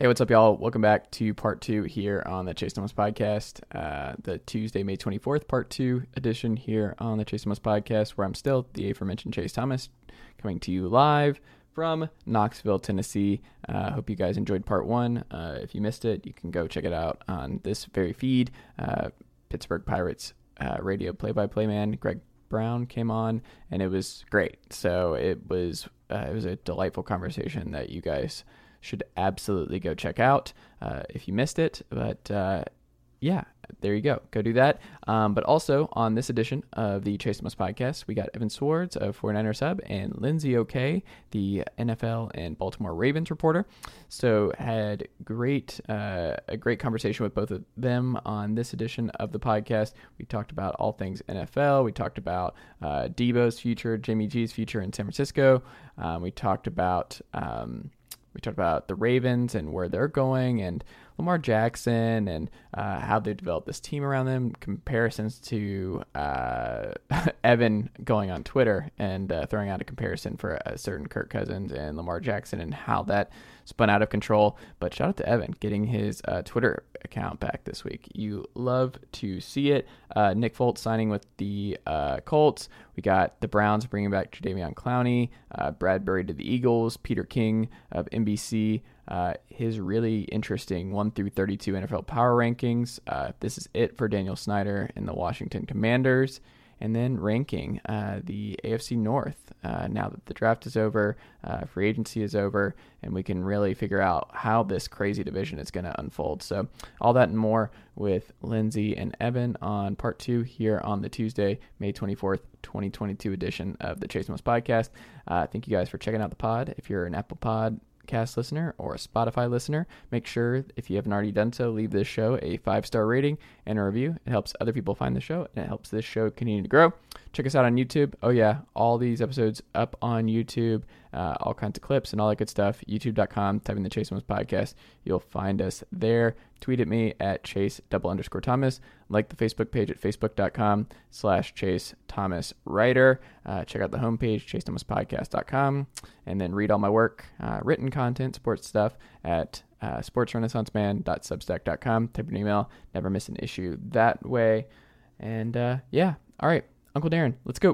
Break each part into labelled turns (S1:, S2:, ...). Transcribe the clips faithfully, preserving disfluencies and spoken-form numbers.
S1: Hey, what's up, y'all? Welcome back to part two here on the Chase Thomas Podcast, uh, the Tuesday, May twenty-fourth, part two edition here on the Chase Thomas Podcast, where I'm still the aforementioned Chase Thomas, coming to you live from Knoxville, Tennessee. I uh, hope you guys enjoyed part one. Uh, if you missed it, you can go check it out on this very feed. Uh, Pittsburgh Pirates uh, radio play-by-play man Greg Brown came on, and it was great. So it was uh, it was a delightful conversation that you guys should absolutely go check out uh, if you missed it. But uh, yeah, there you go. Go do that. Um, but also on this edition of the Chase Thomas Podcast, we got Evan Swords of forty-niner Sub and Lindsay O'Kay, the N F L and Baltimore Ravens reporter. So had great uh, a great conversation with both of them on this edition of the podcast. We talked about all things N F L. We talked about uh, Debo's future, Jimmy G's future in San Francisco. Um, we talked about... Um, We talked about the Ravens and where they're going, and Lamar Jackson and uh, how they developed this team around them, comparisons to uh, Evan going on Twitter and uh, throwing out a comparison for a certain Kirk Cousins and Lamar Jackson and how that spun out of control. But shout out to Evan getting his uh, Twitter account back this week. You love to see it. Uh, Nick Foles signing with the uh, Colts. We got the Browns bringing back Jadeveon Clowney, uh, Bradbury to the Eagles, Peter King of N B C. Uh, his really interesting one through thirty-two N F L power rankings. Uh, this is it for Daniel Snyder and the Washington Commanders. And then ranking uh, the A F C North uh, now that the draft is over, uh, free agency is over, and we can really figure out how this crazy division is going to unfold. So all that and more with Lindsay and Evan on part two here on the Tuesday, May twenty-fourth, twenty twenty-two edition of the Chase Thomas Podcast. Uh, thank you guys for checking out the pod. If you're an Apple Pod Cast listener or a Spotify listener, make sure, if you haven't already done so, leave this show a five-star rating and a review. It helps other people find the show, and it helps this show continue to grow. Check us out on YouTube. Oh yeah, all these episodes up on YouTube, uh, all kinds of clips and all that good stuff. YouTube dot com, type in the Chase Thomas Podcast. You'll find us there. Tweet at me at Chase double underscore Thomas. Like the Facebook page at facebook dot com slash Chase Thomas Writer. Uh, check out the homepage, chase thomas podcast dot com. And then read all my work, uh, written content, sports stuff at uh, sports renaissance man dot substack dot com. Type an email. Never miss an issue that way. And uh, yeah, all right. Uncle Darren, let's go.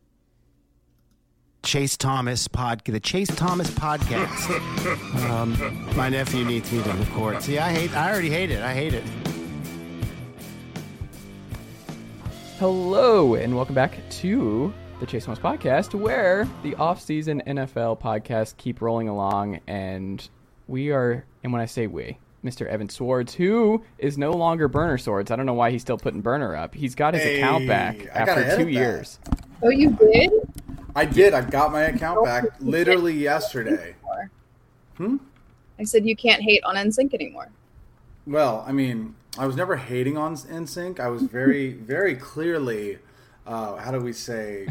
S2: Chase Thomas pod, the Chase Thomas podcast. um, my nephew needs me to record. See, I hate. I already hate it. I hate it.
S1: Hello, and welcome back to the Chase Thomas Podcast, where the off-season N F L podcasts keep rolling along, and we are. And when I say we, Mister Evan Swords, who is no longer Burner Swords. I don't know why he's still putting Burner up. He's got his
S3: hey,
S1: account back after two years.
S4: Oh, you did?
S3: I did. I got my account back literally yesterday. Hmm?
S4: I said you can't hate on N Sync anymore.
S3: Well, I mean, I was never hating on N Sync. I was very, very clearly, uh, how do we say,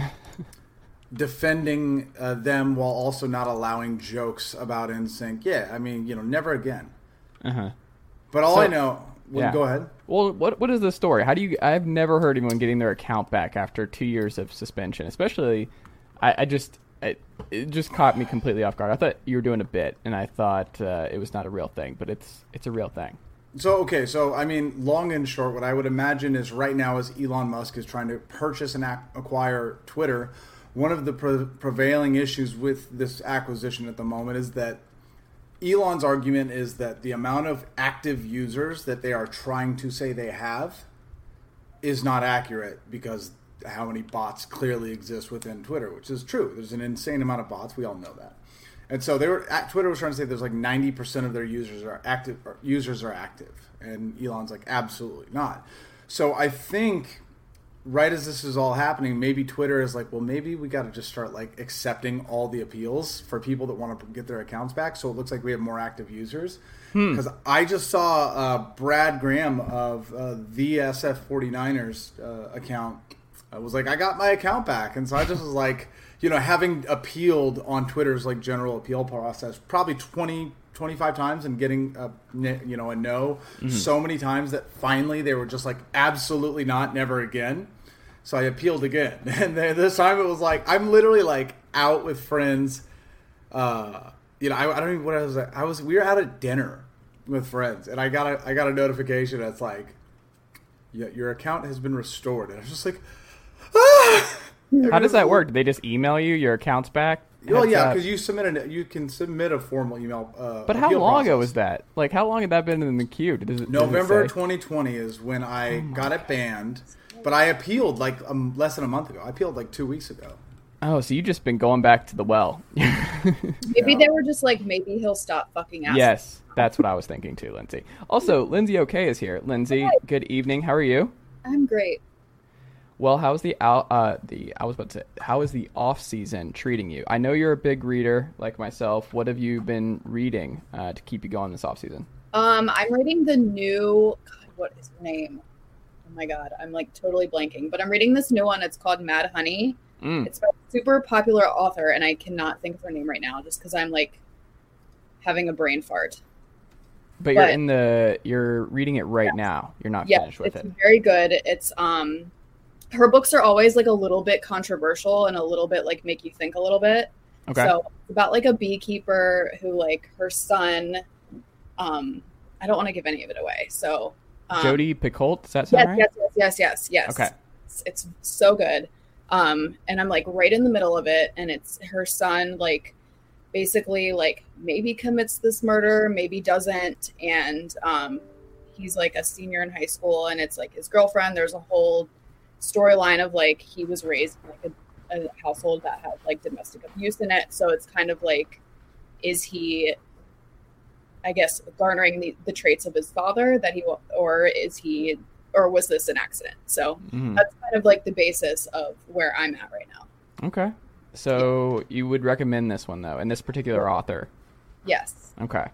S3: defending uh, them while also not allowing jokes about N Sync. Yeah, I mean, you know, never again.
S1: Uh-huh.
S3: But all
S1: so,
S3: I know... Well,
S1: yeah.
S3: Go ahead.
S1: Well, what what is the story? How do you? I've never heard anyone getting their account back after two years of suspension. Especially, I, I just it, it just caught me completely off guard. I thought you were doing a bit, and I thought uh, it was not a real thing, but it's it's a real thing.
S3: So okay, so I mean, long and short, what I would imagine is right now, as Elon Musk is trying to purchase and ac- acquire Twitter, one of the pre- prevailing issues with this acquisition at the moment is that Elon's argument is that the amount of active users that they are trying to say they have is not accurate because how many bots clearly exist within Twitter, which is true. There's an insane amount of bots. We all know that. And so they were at Twitter was trying to say there's like ninety percent of their users are active or users are active. And Elon's like, absolutely not. So I think right as this is all happening, maybe Twitter is like, well, maybe we got to just start like accepting all the appeals for people that want to get their accounts back. So it looks like we have more active users. Because hmm. I just saw uh, Brad Graham of uh, the S F forty-niners uh, account. I was like, I got my account back. And so I just was like, you know, having appealed on Twitter's like general appeal process probably twenty, twenty-five times and getting a, you know, a no mm-hmm. so many times that finally they were just like, absolutely not, never again. So I appealed again. And then this time it was like, I'm literally like out with friends. Uh, you know, I, I don't even, what I was like, I was, we were out at dinner with friends, and I got a I got a notification that's like, yeah, your account has been restored, and I was just like, ah!
S1: How does that work? Do they just email you your account's back?
S3: Well,
S1: Heads
S3: yeah,
S1: up?
S3: because you submit a, you can submit a formal email. Uh,
S1: But how
S3: appeal
S1: long ago
S3: process.
S1: was that? Like, how long had that been in the queue? Does it, does it
S3: November
S1: say?
S3: twenty twenty is when I got it banned, but I appealed like um, less than a month ago. I appealed like two weeks ago.
S1: Oh, so you've just been going back to the well.
S4: Maybe
S3: Yeah.
S4: they were just like, maybe he'll stop fucking asking.
S1: Yes, that's what I was thinking too, Lindsay. Also, Lindsay OK is here. Lindsay,
S4: Hi.
S1: good evening. How are you?
S4: I'm great.
S1: Well, how's the out? Uh, the I was about to say, how is the off season treating you? I know you're a big reader like myself. What have you been reading uh, to keep you going this off season?
S4: Um, I'm reading the new. God, what is her name? Oh my god, I'm like totally blanking. But I'm reading this new one. It's called Mad Honey.
S1: Mm.
S4: It's by a super popular author, and I cannot think of her name right now, just because I'm like having a brain fart.
S1: But you're
S4: But-
S1: in the you're reading it right now. You're not
S4: Yeah,
S1: finished with
S4: it's
S1: it.
S4: very good. It's um, her books are always like a little bit controversial and a little bit like make you think a little bit.
S1: Okay.
S4: So it's about like a beekeeper who like her son. Um, I don't want to give any of it away. So um,
S1: Jodi Picoult, does that sound
S4: yes,
S1: right?
S4: yes, yes, yes, yes, yes.
S1: Okay.
S4: It's, it's so good. Um, and I'm like right in the middle of it, and it's her son like basically like maybe commits this murder, maybe doesn't, and um, he's like a senior in high school, and it's like his girlfriend. There's a whole storyline of like he was raised in like a, a household that had like domestic abuse in it, so it's kind of like, is he, I guess, garnering the, the traits of his father that he, or is he, or was this an accident? So
S1: Mhm.
S4: that's kind of like the basis of where I'm at right now.
S1: Okay. So you would recommend this one though, and this particular author.
S4: Yes.
S1: Okay.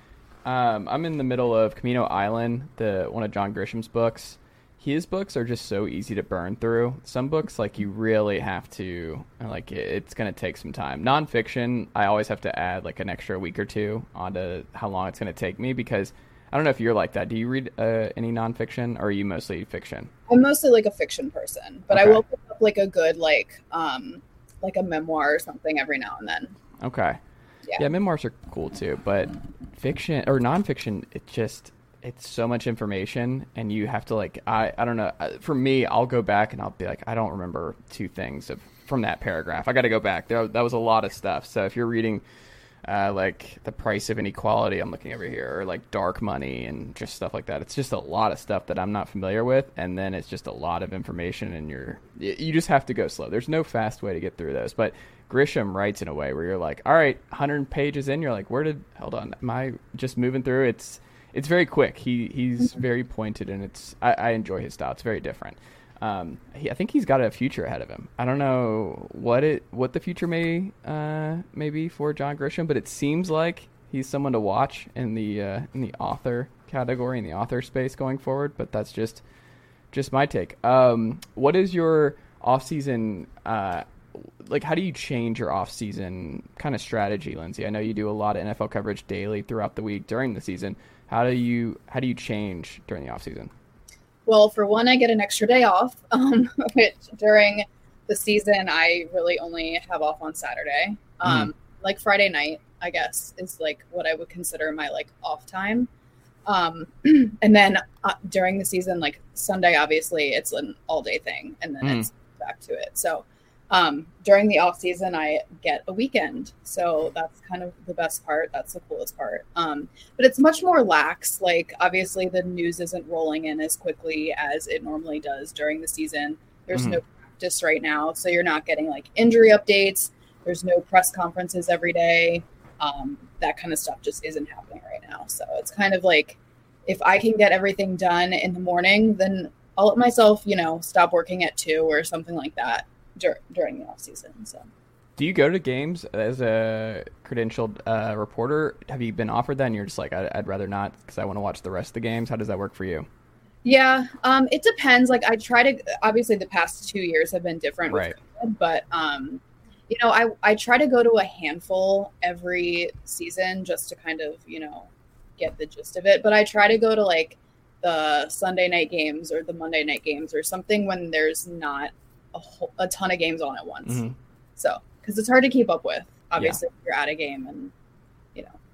S1: Um, I'm in the middle of Camino Island, the one of John Grisham's books. His books are just so easy to burn through. Some books, like, you really have to, like, it, it's going to take some time. Nonfiction, I always have to add, like, an extra week or two onto how long it's going to take me, because I don't know if you're like that. Do you read uh, any nonfiction, or are you mostly fiction?
S4: I'm mostly like a fiction person, but I
S1: Okay.
S4: will pick up like a good, like, um, like a memoir or something every now and then.
S1: Okay.
S4: Yeah.
S1: Yeah, memoirs are cool too, but fiction or nonfiction, it just it's so much information, and you have to like I I don't know. uh, For me, I'll go back and I'll be like, I don't remember two things of, from that paragraph. I got to go back. There that was a lot of stuff. So if you're reading uh, like The Price of Inequality, I'm looking over here, or like Dark Money and just stuff like that. It's just a lot of stuff that I'm not familiar with, and then it's just a lot of information, and you're you just have to go slow. There's no fast way to get through those, but Grisham writes in a way where you're like, all right, one hundred pages in, you're like, where did hold on, am I just moving through? It's it's very quick. He he's very pointed, and it's I, I enjoy his style. It's very different. Um, he, I think he's got a future ahead of him. I don't know what it what the future may uh, may be for John Grisham, but it seems like he's someone to watch in the uh, in the author category, in the author space going forward. But that's just just my take. Um, what is your off season? Uh, like, how do you change your off season kind of strategy, Lindsay? I know you do a lot of N F L coverage daily throughout the week during the season. How do you how do you change during the off season?
S4: Well, for one, I get an extra day off, um, which during the season, I really only have off on Saturday. Um, Like Friday night, I guess, is like what I would consider my like off time. Um, and then uh, during the season, like Sunday, obviously it's an all day thing, and then
S1: Mm.
S4: it's back to it. So um, during the off season, I get a weekend. So that's kind of the best part. That's the coolest part. Um, but it's much more lax. Like, obviously the news isn't rolling in as quickly as it normally does during the season. There's
S1: Mhm.
S4: no practice right now. So you're not getting like injury updates. There's no press conferences every day. Um, that kind of stuff just isn't happening right now. So it's kind of like, if I can get everything done in the morning, then I'll let myself, you know, stop working at two or something like that dur- during the off season. So
S1: Do you go to games as a credentialed uh, reporter? Have you been offered that, and you're just like, I- I'd rather not because I want to watch the rest of the games? How does that work for you?
S4: yeah, um, it depends. Like, I try to, obviously the past two years have been different, with
S1: Right.
S4: COVID, but um, you know, I, I try to go to a handful every season just to kind of, you know, get the gist of it. But I try to go to like the Sunday night games or the Monday night games or something when there's not a, whole, a ton of games on at once.
S1: Mhm.
S4: So, because it's hard to keep up with, obviously, if you're at a game and, you know.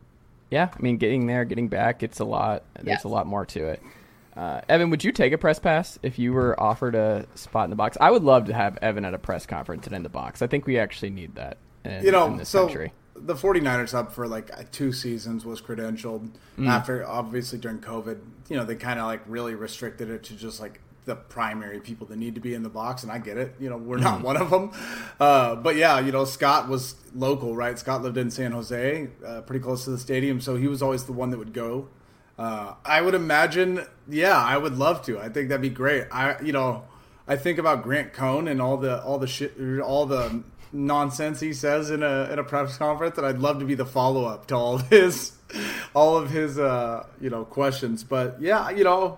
S1: Yeah, I mean, getting there, getting back, it's a lot. There's
S4: Yes.
S1: a lot more to it. Uh, Evan, would you take a press pass if you were offered a spot in the box? I would love to have Evan at a press conference and in the box. I think we actually need that in,
S3: You know,
S1: in this
S3: so
S1: century.
S3: the 49ers up for like two seasons was credentialed
S1: Mm.
S3: after, obviously during COVID, you know, they kind of like really restricted it to just like the primary people that need to be in the box. And I get it. You know, we're not one of them. Uh, but yeah, you know, Scott was local, right? Scott lived in San Jose, uh, pretty close to the stadium. So he was always the one that would go. Uh, I would imagine, yeah, I would love to. I think that'd be great. I, you know, I think about Grant Cohn and all the, all the shit, all the nonsense he says in a in a press conference, and I'd love to be the follow up to all of his all of his uh you know questions. But yeah, you know,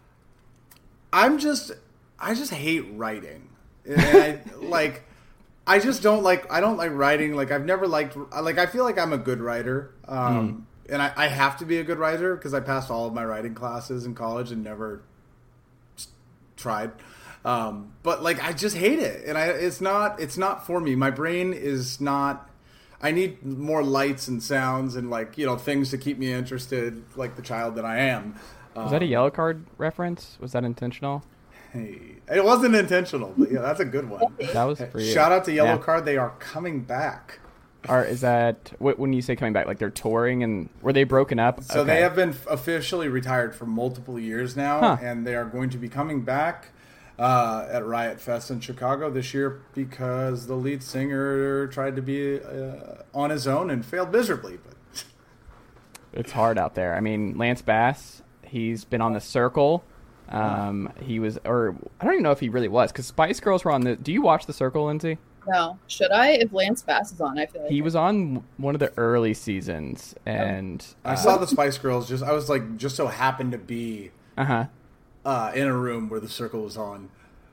S3: I'm just I just hate writing. And I like I just don't like I don't like writing. Like I've never liked like I feel like I'm a good writer. Um mm. And I, I have to be a good writer because I passed all of my writing classes in college and never tried. Um, but like I just hate it, and I it's not it's not for me. My brain is not. I need more lights and sounds and like you know things to keep me interested, like the child that I am.
S1: Was um, that a yellow card reference? Was that intentional?
S3: Hey, it wasn't intentional, but yeah, that's a good one.
S1: That was for you.
S3: Shout out to Yellow
S1: yeah.
S3: Card. They are coming back.
S1: Or is that when you say coming back? Like they're touring, and were they broken up?
S3: So
S1: okay.
S3: they have been officially retired for multiple years now,
S1: huh.
S3: and they are going to be coming back. Uh, at Riot Fest in Chicago this year because the lead singer tried to be uh, on his own and failed miserably. But
S1: it's hard out there. I mean, Lance Bass, he's been on The Circle. Um, he was, or I don't even know if he really was, because Spice Girls were on the. Do you watch The Circle, Lindsay?
S4: No. Should I? If Lance Bass is on, I feel like
S1: he was on one of the early seasons, and
S3: I
S1: uh,
S3: saw the Spice Girls. Just I was like, just so happened to be.
S1: Uh huh.
S3: Uh, in a room where The Circle was on.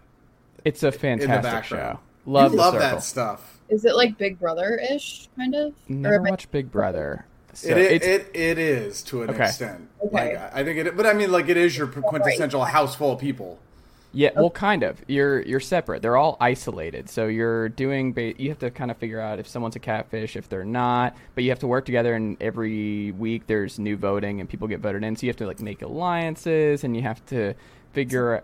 S1: It's a fantastic show.
S3: Love,
S1: you
S3: love
S1: The
S3: that stuff.
S4: Is it like Big Brother-ish, kind of?
S1: Never
S4: or
S1: watched Big Brother. So
S3: it, it, it it is to an
S1: okay.
S3: extent.
S4: Okay.
S3: Like, I think it, but I mean, like it is your quintessential house full of people.
S1: Yeah, well, kind of. You're you're separate. They're all isolated. So you're doing. You have to kind of figure out if someone's a catfish, if they're not. But you have to work together, and every week there's new voting, and people get voted in. So you have to like make alliances, and you have to figure.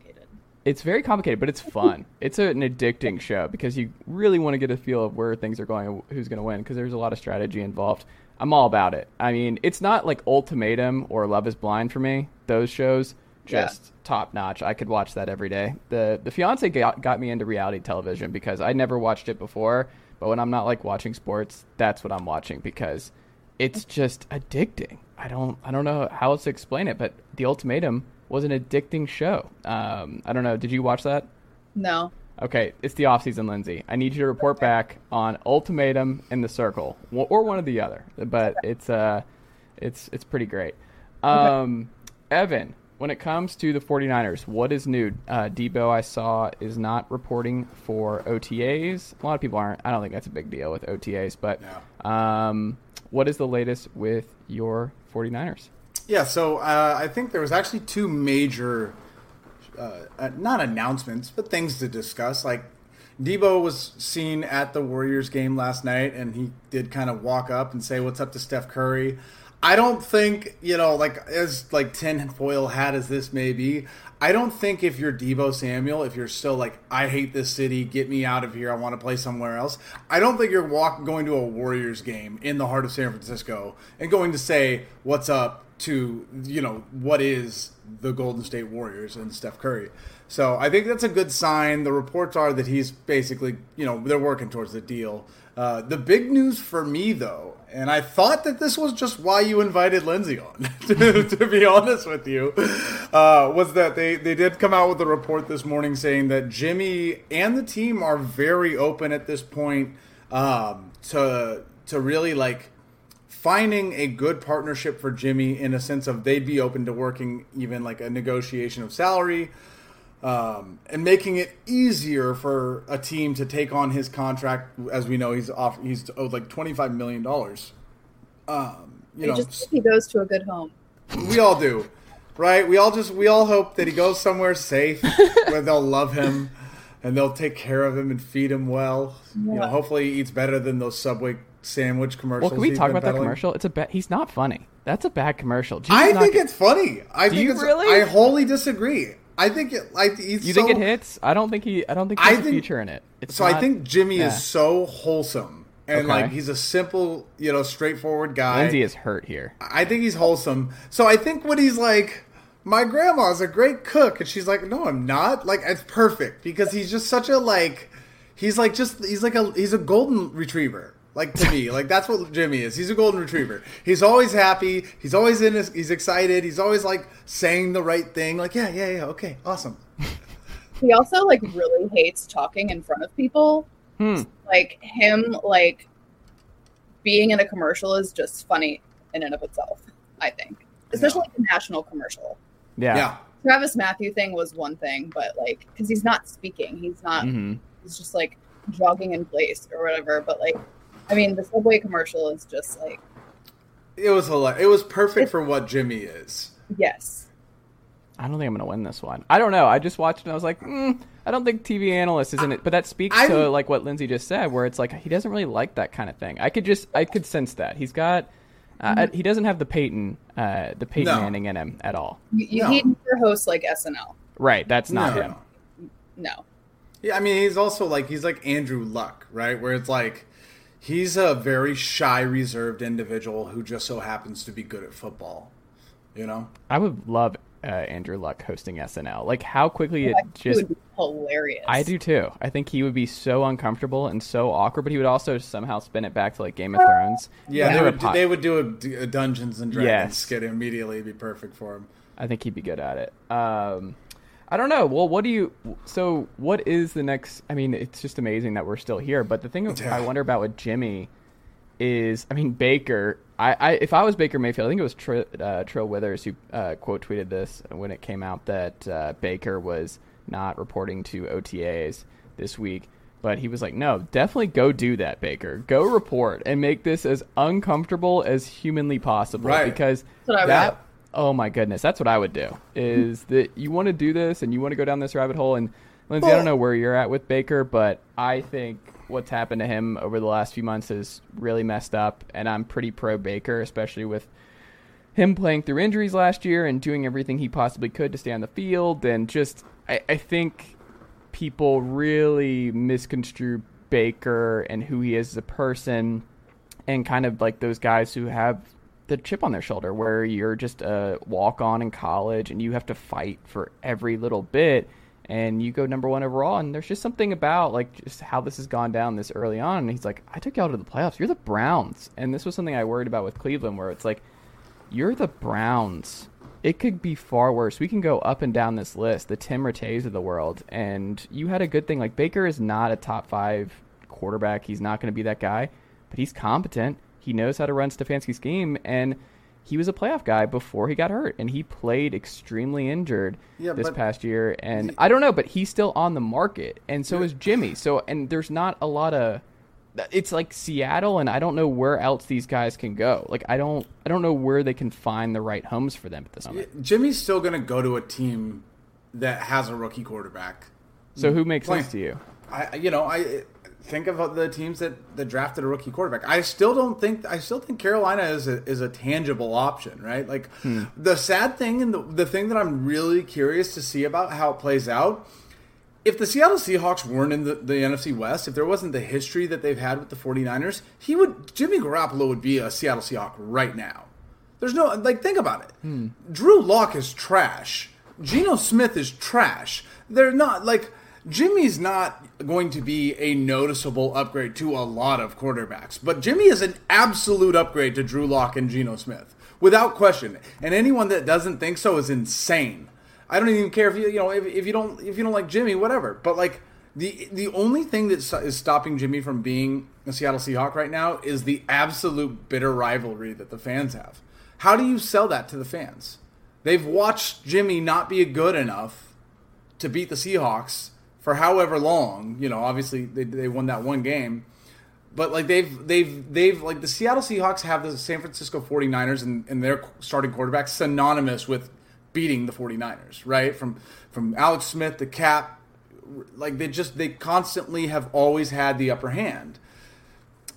S1: It's very complicated, but it's fun. It's a, an addicting show because you really want to get a feel of where things are going and who's going to win because there's a lot of strategy involved. I'm all about it. I mean, it's not like Ultimatum or Love is Blind for me. Those shows. Just yeah. top notch. I could watch that every day. The the fiance got, got me into reality television because I never watched it before. But when I'm not like watching sports, that's what I'm watching because it's just addicting. I don't I don't know how else to explain it, but The Ultimatum was an addicting show. Um, I don't know. Did you watch that?
S4: No.
S1: Okay, it's the off season, Lindsay. I need you to report okay. back on Ultimatum and The Circle, or one or the other. But it's uh, it's it's pretty great. Um, okay. Evan. When it comes to the 49ers, what is new? Uh, Debo, I saw, is not reporting for O T As. A lot of people aren't. I don't think that's a big deal with O T As. But no. um, what is the latest with your 49ers?
S3: Yeah, so uh, I think there was actually two major, uh, uh, not announcements, but things to discuss. Like Debo was seen at the Warriors game last night, and he did kind of walk up and say, "What's up to Steph Curry?" I don't think, you know, like as like tinfoil hat as this may be, I don't think if you're Debo Samuel, if you're still like, I hate this city, get me out of here, I want to play somewhere else. I don't think you're walk, going to a Warriors game in the heart of San Francisco and going to say, what's up to, you know, what is the Golden State Warriors and Steph Curry. So I think that's a good sign. The reports are that he's basically, you know, they're working towards the deal. Uh, the big news for me, though, and I thought that this was just why you invited Lindsay on, to, to be honest with you, uh, was that they, they did come out with a report this morning saying that Jimmy and the team are very open at this point um, to to really, like, finding a good partnership for Jimmy in a sense of they'd be open to working even, like, a negotiation of salary, Um, and making it easier for a team to take on his contract. As we know, he's off. He's owed like twenty-five million dollars. Um, you
S4: I
S3: know,
S4: just hope he goes to a good home.
S3: We all do, right? We all just we all hope that he goes somewhere safe where they'll love him and they'll take care of him and feed him well. Yeah. You know, hopefully he eats better than those Subway sandwich commercials.
S1: Well, can we
S3: he's
S1: talk
S3: been
S1: about that
S3: peddling.
S1: commercial? It's a bad. He's not funny. That's a bad commercial. Jimmy's
S3: I
S1: not
S3: think
S1: good.
S3: it's funny. I
S1: Do
S3: think
S1: you
S3: it's
S1: really?
S3: I wholly disagree. I think it like he's
S1: You
S3: so,
S1: think it hits? I don't think he. I don't think
S3: I
S1: there's a
S3: think-
S1: future in it. It's
S3: So I
S1: not-
S3: think Jimmy
S1: yeah.
S3: is so wholesome and
S1: Okay.
S3: like he's a simple, you know, straightforward guy.
S1: Lindsay is hurt here.
S3: I think he's wholesome. So I think when he's like, my grandma's a great cook, and she's like, no, I'm not. Like, it's perfect because he's just such a like, he's like just he's like a he's a golden retriever. Like to me, like that's what Jimmy is. He's a golden retriever. He's always happy. He's always in. His, he's excited. He's always like saying the right thing. Like, yeah, yeah, yeah. Okay, awesome.
S4: He also like really hates talking in front of people.
S1: Hmm.
S4: Like him, like being in a commercial is just funny in and of itself. I think, especially like a national commercial.
S1: Yeah.
S3: Yeah.
S4: Travis Matthew thing was one thing, but like because he's not speaking, he's not.
S1: hmm
S4: He's just like jogging in place or whatever. But like, I mean, the Subway commercial is just like
S3: It was hilarious. It was perfect for what Jimmy is.
S4: yes.
S1: I don't think I'm going to win this one. I don't know. I just watched it and I was like, mm, I don't think T V analyst is in it. But that speaks
S3: I'm-
S1: to like what Lindsay just said, where it's like he doesn't really like that kind of thing. I could just, I could sense that he's got, uh, he doesn't have the Peyton, uh, the Peyton
S3: No.
S1: Manning in him at all.
S4: You, you
S3: No.
S4: need for hosts like S N L.
S1: Right. That's not
S3: No.
S1: him.
S4: No.
S3: Yeah, I mean, he's also like he's like Andrew Luck, right? Where it's like he's a very shy, reserved individual who just so happens to be good at football. You know?
S1: I would love uh, Andrew Luck hosting S N L. Like how quickly it
S4: Like, it
S1: just.
S4: would be hilarious.
S1: I do too. I think he would be so uncomfortable and so awkward, but he would also somehow spin it back to like Game of Thrones.
S3: Yeah,
S1: And
S3: they
S1: there
S3: would
S1: were po-
S3: they would do a, a Dungeons and Dragons
S1: Yes.
S3: skit immediately. It'd be perfect for him.
S1: I think he'd be good at it. Um, I don't know. Well, what do you? So, what is the next? I mean, it's just amazing that we're still here. But the thing
S3: Yeah.
S1: I wonder about with Jimmy is, I mean, Baker. I, I if I was Baker Mayfield, I think it was Tr- uh, Trill Withers who uh, quote tweeted this when it came out that uh, Baker was not reporting to O T As this week. But he was like, no, definitely go do that, Baker. Go report and make this as uncomfortable as humanly possible.
S3: Right.
S1: Because
S4: That's what I would
S1: that,
S4: do.
S1: oh my goodness, that's what I would do. Is that you want to do this and you want to go down this rabbit hole. And Lindsay, I
S3: Well-
S1: don't know where you're at with Baker, but I think what's happened to him over the last few months is really messed up. And I'm pretty pro Baker, especially with him playing through injuries last year and doing everything he possibly could to stay on the field. And just, I, I think people really misconstrue Baker and who he is as a person, and kind of like those guys who have the chip on their shoulder where you're just a walk-on in college and you have to fight for every little bit, and you go number one overall, and there's just something about like just how this has gone down this early on. And he's like, I took y'all to the playoffs. You're the Browns. And this was something I worried about with Cleveland, where it's like, you're the Browns. It could be far worse. We can go up and down this list, the Tim Rattays of the world, and you had a good thing. Like, Baker is not a top five quarterback. He's not going to be that guy, but he's competent. He knows how to run Stefanski's game, and he was a playoff guy before he got hurt, and he played extremely injured
S3: Yeah,
S1: this
S3: but-
S1: past year. And I don't know, but he's still on the market, and so is Jimmy. So, and there's not a lot of. It's like Seattle, and I don't know where else these guys can go. Like I don't, I don't know where they can find the right homes for them at this moment.
S3: Jimmy's still going to go to a team that has a rookie quarterback.
S1: So who makes
S3: Playing-
S1: sense to you?
S3: I, you know, I think of the teams that, that drafted a rookie quarterback. I still don't think. I still think Carolina is a, is a tangible option, right? Like
S1: Hmm.
S3: the sad thing and the, the thing that I'm really curious to see about how it plays out. If the Seattle Seahawks weren't in the, the N F C West, if there wasn't the history that they've had with the 49ers, he would Jimmy Garoppolo would be a Seattle Seahawk right now. There's no like think about it.
S1: Hmm.
S3: Drew Lock is trash. Geno Smith is trash. They're not like Jimmy's not going to be a noticeable upgrade to a lot of quarterbacks, but Jimmy is an absolute upgrade to Drew Lock and Geno Smith without question. And anyone that doesn't think so is insane. I don't even care if you you know if, if you don't if you don't like Jimmy, whatever. But like the the only thing that is stopping Jimmy from being a Seattle Seahawk right now is the absolute bitter rivalry that the fans have. How do you sell that to the fans? They've watched Jimmy not be good enough to beat the Seahawks for however long. You know, obviously they they won that one game. But like they've they've they've like the Seattle Seahawks have the San Francisco 49ers and, and their starting quarterback synonymous with beating the 49ers, right? From from Alex Smith to Cap, like they just they constantly have always had the upper hand.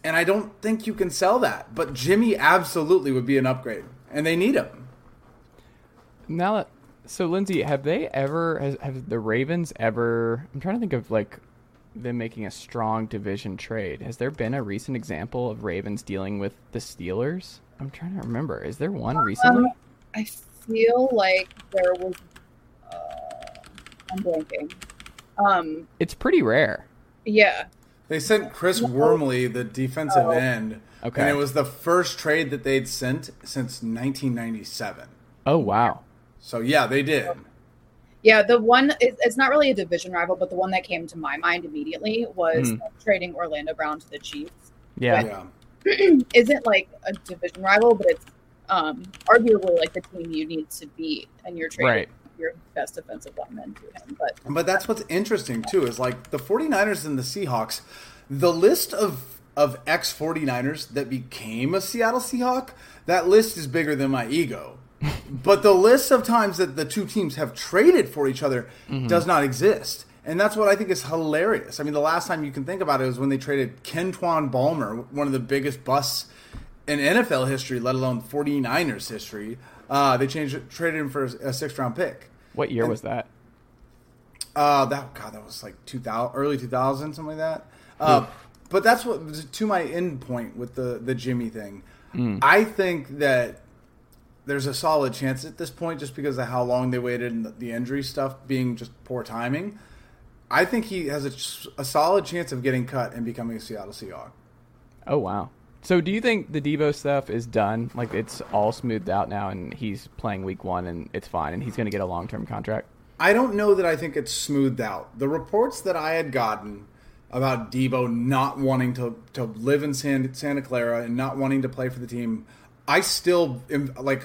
S3: And I don't think you can sell that. But Jimmy absolutely would be an upgrade. And they need him.
S1: Now that, so Lindsay, have they ever, has, have the Ravens ever, I'm trying to think of like them making a strong division trade. Has there been a recent example of Ravens dealing with the Steelers? I'm trying to remember. Is there one recently?
S4: Um, I feel like there was, uh, I'm blanking. Um,
S1: it's pretty rare.
S4: Yeah.
S3: They sent Chris Wormley, the defensive oh. end.
S1: Okay.
S3: And it was the first trade that they'd sent since nineteen ninety-seven.
S1: Oh, wow.
S3: So, yeah, they did.
S4: Yeah, the one, it's not really a division rival, but the one that came to my mind immediately was mm. trading Orlando Brown to the Chiefs.
S1: Yeah.
S3: yeah.
S4: Isn't like a division rival, but it's um, arguably like the team you need to beat, and you're trading
S1: right.
S4: your best defensive lineman to him. But
S3: but that's what's interesting, too, is like the 49ers and the Seahawks, the list of, of ex 49ers that became a Seattle Seahawk, that list is bigger than my ego. But the list of times that the two teams have traded for each other mm-hmm. does not exist. And that's what I think is hilarious. I mean, the last time you can think about it was when they traded Kentwan Balmer, one of the biggest busts in N F L history, let alone 49ers history. Uh, they changed, traded him for a sixth-round pick.
S1: What year
S3: and,
S1: was that?
S3: Uh, that God, that was like two thousand, early two thousand, something like that. Uh, but that's what to my end point with the the Jimmy thing. Mm. I think that there's a solid chance at this point, just because of how long they waited and the injury stuff being just poor timing. I think he has a, a solid chance of getting cut and becoming a Seattle Seahawk.
S1: Oh, wow. So do you think the Deebo stuff is done? Like, it's all smoothed out now and he's playing week one and it's fine and he's going to get a long-term contract?
S3: I don't know that I think it's smoothed out. The reports that I had gotten about Deebo not wanting to, to live in San, Santa Clara and not wanting to play for the team, I still am, like,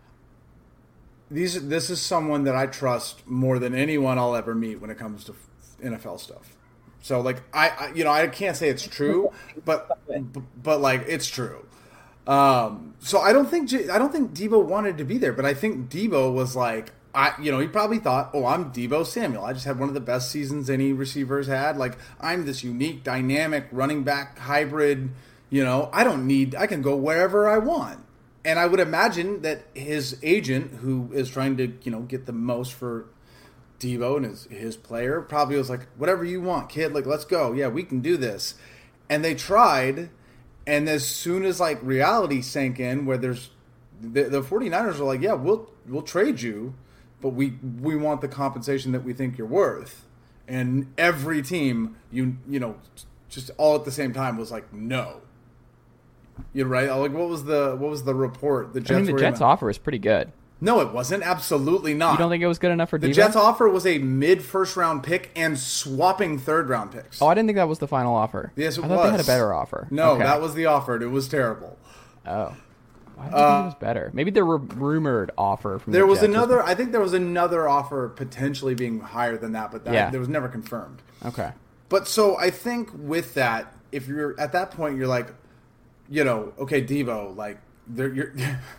S3: these. This is someone that I trust more than anyone I'll ever meet when it comes to N F L stuff. So, like, I, I you know, I can't say it's true, but, but, but like, it's true. Um, so I don't think, I don't think Deebo wanted to be there, but I think Deebo was like, I, you know, he probably thought, oh, I'm Deebo Samuel. I just had one of the best seasons any receivers had. Like, I'm this unique, dynamic, running back hybrid. You know, I don't need, I can go wherever I want. And I would imagine that his agent, who is trying to, you know, get the most for Deebo and his, his player, probably was like, whatever you want, kid. Like, let's go. Yeah, we can do this. And they tried. And as soon as, like, reality sank in, where there's, the, the 49ers are like, yeah, we'll we'll trade you, but we we want the compensation that we think you're worth. And every team, you you know, just all at the same time was like, no. You're right. Like, what was the what was the report? The Jets
S1: I mean, the Jets
S3: even...
S1: offer is pretty good.
S3: No, it wasn't. Absolutely not.
S1: You don't think it was good enough for
S3: the
S1: Deebo?
S3: Jets offer was a mid first round pick and swapping third round picks.
S1: Oh, I didn't think that was the final offer.
S3: Yes, it
S1: I
S3: was.
S1: thought they had a better offer.
S3: No,
S1: okay.
S3: that was the offer. It was terrible.
S1: Oh. I think
S3: Uh,
S1: it was better. Maybe the r- rumored offer from
S3: There
S1: the
S3: was
S1: Jets
S3: another.
S1: Was...
S3: I think there was another offer potentially being higher than that, but that
S1: Yeah.
S3: there was never confirmed.
S1: Okay.
S3: But so I think with that, if you're at that point, you're like, you know, okay, Deebo, like, you're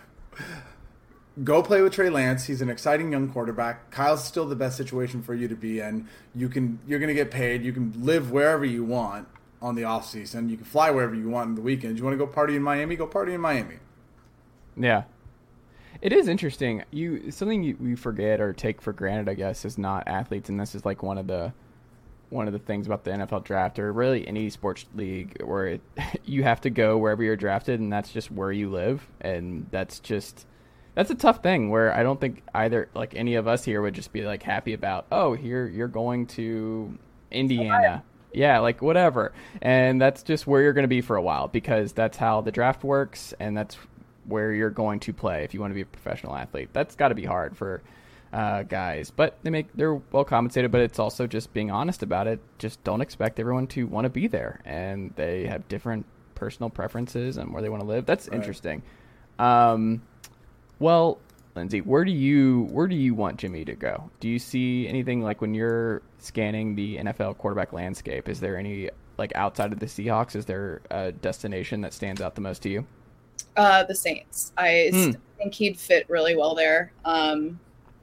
S3: go play with Trey Lance. He's an exciting young quarterback. Kyle's still the best situation for you to be in. You can, you're going to get paid. You can live wherever you want on the off season. You can fly wherever you want in the weekends. You want to go party in Miami? Go party in Miami.
S1: Yeah. It is interesting. You something you, you forget or take for granted, I guess, is not athletes, and this is like one of the one of the things about the N F L draft or really any sports league where it, you have to go wherever you're drafted, and that's just where you live, and that's just that's a tough thing where I don't think either like any of us here would just be like happy about, oh, here you're going to Indiana. Yeah, like whatever. And that's just where you're going to be for a while because that's how the draft works, and that's where you're going to play if you want to be a professional athlete. That's got to be hard for uh, guys, but they make they're well compensated. But it's also just being honest about it. Just don't expect everyone to want to be there, and they have different personal preferences and where they want to live. That's right. Interesting. Um, well, Lindsay, where do you where do you want Jimmy to go? Do you see anything like when you're scanning the N F L quarterback landscape? Is there any like outside of the Seahawks? Is there a destination that stands out the most to you?
S4: Uh, the Saints. I
S1: Hmm.
S4: think he'd fit really well there. Um,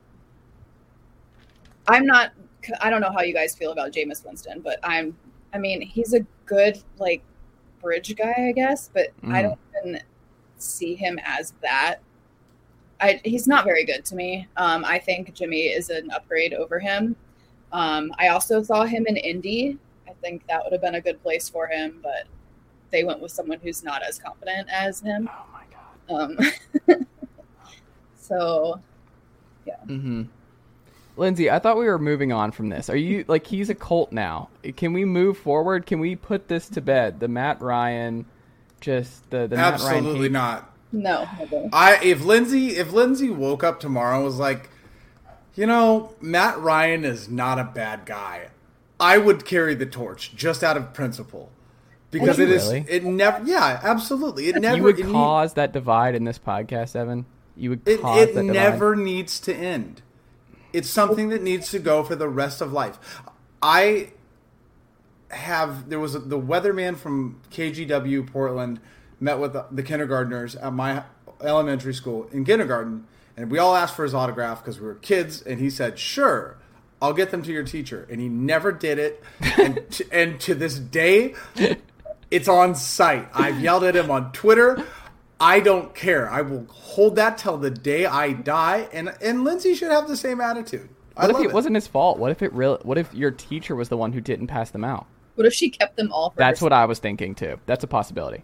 S4: I'm not. I don't know how you guys feel about Jameis Winston, but I'm. I mean, he's a good like bridge guy, I guess, but
S1: Mm.
S4: I don't even see him as that. I, he's not very good to me. Um, I think Jimmy is an upgrade over him. Um, I also saw him in Indy. I think that would have been a good place for him, but they went with someone who's not as confident as him.
S1: Oh my god.
S4: Um, so, yeah.
S1: Mm-hmm. Lindsay, I thought we were moving on from this. Are you like he's a cult now? Can we move forward? Can we put this to bed? The Matt Ryan, just the the Matt Ryan
S3: Absolutely
S1: hate-
S3: not.
S4: No. never.
S3: I if Lindsay if Lindsay woke up tomorrow and was like, you know, Matt Ryan is not a bad guy, I would carry the torch just out of principle. Because
S1: Would
S3: it
S1: you
S3: is
S1: really?
S3: it never yeah, absolutely. It never
S1: You would
S3: it need-
S1: cause that divide in this podcast, Evan. You would
S3: It,
S1: cause
S3: it
S1: that divide.
S3: never needs to end. It's something that needs to go for the rest of life. I have there was a, the weatherman from K G W Portland met with the, the kindergartners at my elementary school in kindergarten, and we all asked for his autograph because we were kids, and he said, "Sure, I'll get them to your teacher," and he never did it, and to, and to this day, it's on site. I've yelled at him on Twitter. I don't care. I will hold that till the day I die, and and Lindsay should have the same attitude. I
S1: What if
S3: love
S1: it
S3: it.
S1: wasn't his fault? What if it real? What if your teacher was the one who didn't pass them out?
S4: What if she kept them all for
S1: That's
S4: herself?
S1: what I was thinking too. That's a possibility.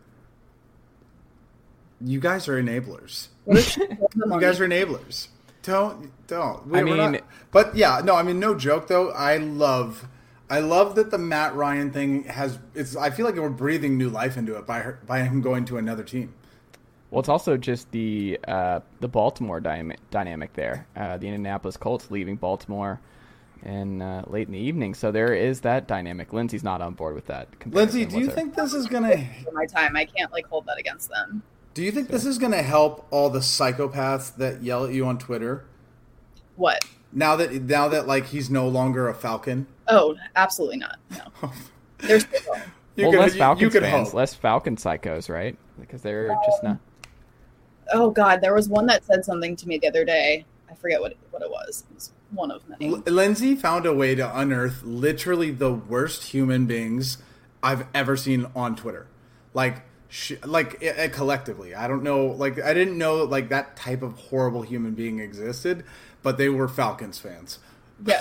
S3: You guys are enablers.
S4: What if she kept them
S3: You
S4: on
S3: guys are enablers. Don't don't. We,
S1: I
S3: we're
S1: mean-
S3: not- but yeah, no. I mean, no joke though. I love, I love that the Matt Ryan thing has. It's. I feel like we're breathing new life into it by her, by him going to another team.
S1: Well, it's also just the uh, the Baltimore dynamic, dynamic there. Uh, the Indianapolis Colts leaving Baltimore and uh, late in the evening, so there is that dynamic. Lindsay's not on board with that.
S3: Lindsay,
S1: comparison
S3: do you
S1: whatsoever.
S3: think this is gonna?
S4: for my time? I can't like hold that against them.
S3: Do you think this is gonna help all the psychopaths that yell at you on Twitter
S4: What?
S3: now that now that like he's no longer a Falcon?
S4: Oh, absolutely not. No. There's
S3: You
S1: well,
S3: could-
S1: less
S3: you-
S1: Falcons
S3: you could
S1: fans,
S3: hope.
S1: less Falcon psychos, right? Because they're just not.
S4: oh god, there was one that said something to me the other day. I forget what it, what it was. It was one of many.
S3: L- Lindsay found a way to unearth literally the worst human beings I've ever seen on Twitter. Like, sh- like uh, collectively. I don't know. Like, I didn't know like that type of horrible human being existed, but they were Falcons fans.
S4: Yeah.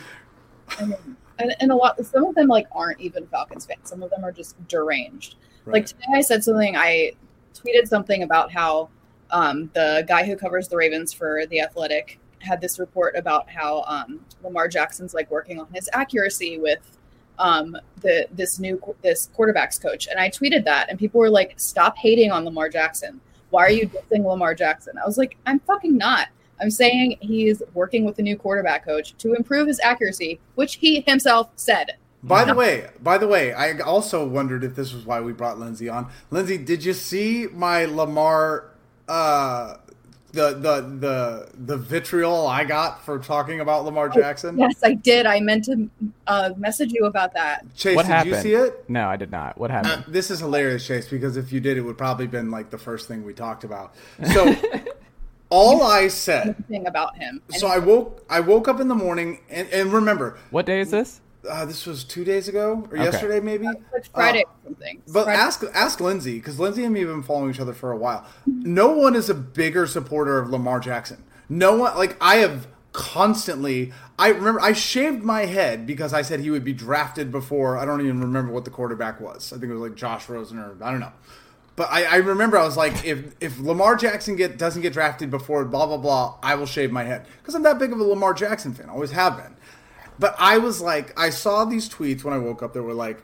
S4: And, and, and a lot, some of them like aren't even Falcons fans. Some of them are just deranged.
S3: Right.
S4: Like today, I said something. I tweeted something about how um, the guy who covers the Ravens for The Athletic had this report about how um, Lamar Jackson's like working on his accuracy with um, the this new this quarterbacks coach, and I tweeted that, and people were like, "Stop hating on Lamar Jackson. Why are you dissing Lamar Jackson?" I was like, "I'm fucking not. I'm saying he's working with the new quarterback coach to improve his accuracy, which he himself said."
S3: By the way, by the way, I also wondered if this was why we brought Lindsay on. Lindsay, did you see my Lamar, uh, the the the the vitriol I got for talking about Lamar Jackson?
S4: Yes, I did. I meant to uh, message you about that.
S3: Chase,
S1: What
S3: did
S1: happened?
S3: you see it?
S1: No, I did not. What
S3: Uh,
S1: happened?
S3: this is hilarious, Chase, because if you did, it would probably been like the first thing we talked about. So all I said.
S4: Thing about him. And
S3: So I woke I woke up in the morning and, and remember,
S1: What day is this?
S3: uh, this was two days ago or
S1: Okay.
S3: yesterday maybe.
S4: It's Friday
S3: Uh,
S4: or something. It's
S3: But
S4: Friday.
S3: ask ask Lindsay, because Lindsay and me have been following each other for a while. No one is a bigger supporter of Lamar Jackson. No one, like I have constantly. I remember I shaved my head because I said he would be drafted before. I don't even remember what the quarterback was. I think it was like Josh Rosen or I don't know. But I, I remember I was like, if if Lamar Jackson get doesn't get drafted before blah blah blah, I will shave my head because I'm that big of a Lamar Jackson fan. I always have been. But I was like, I saw these tweets when I woke up that were like,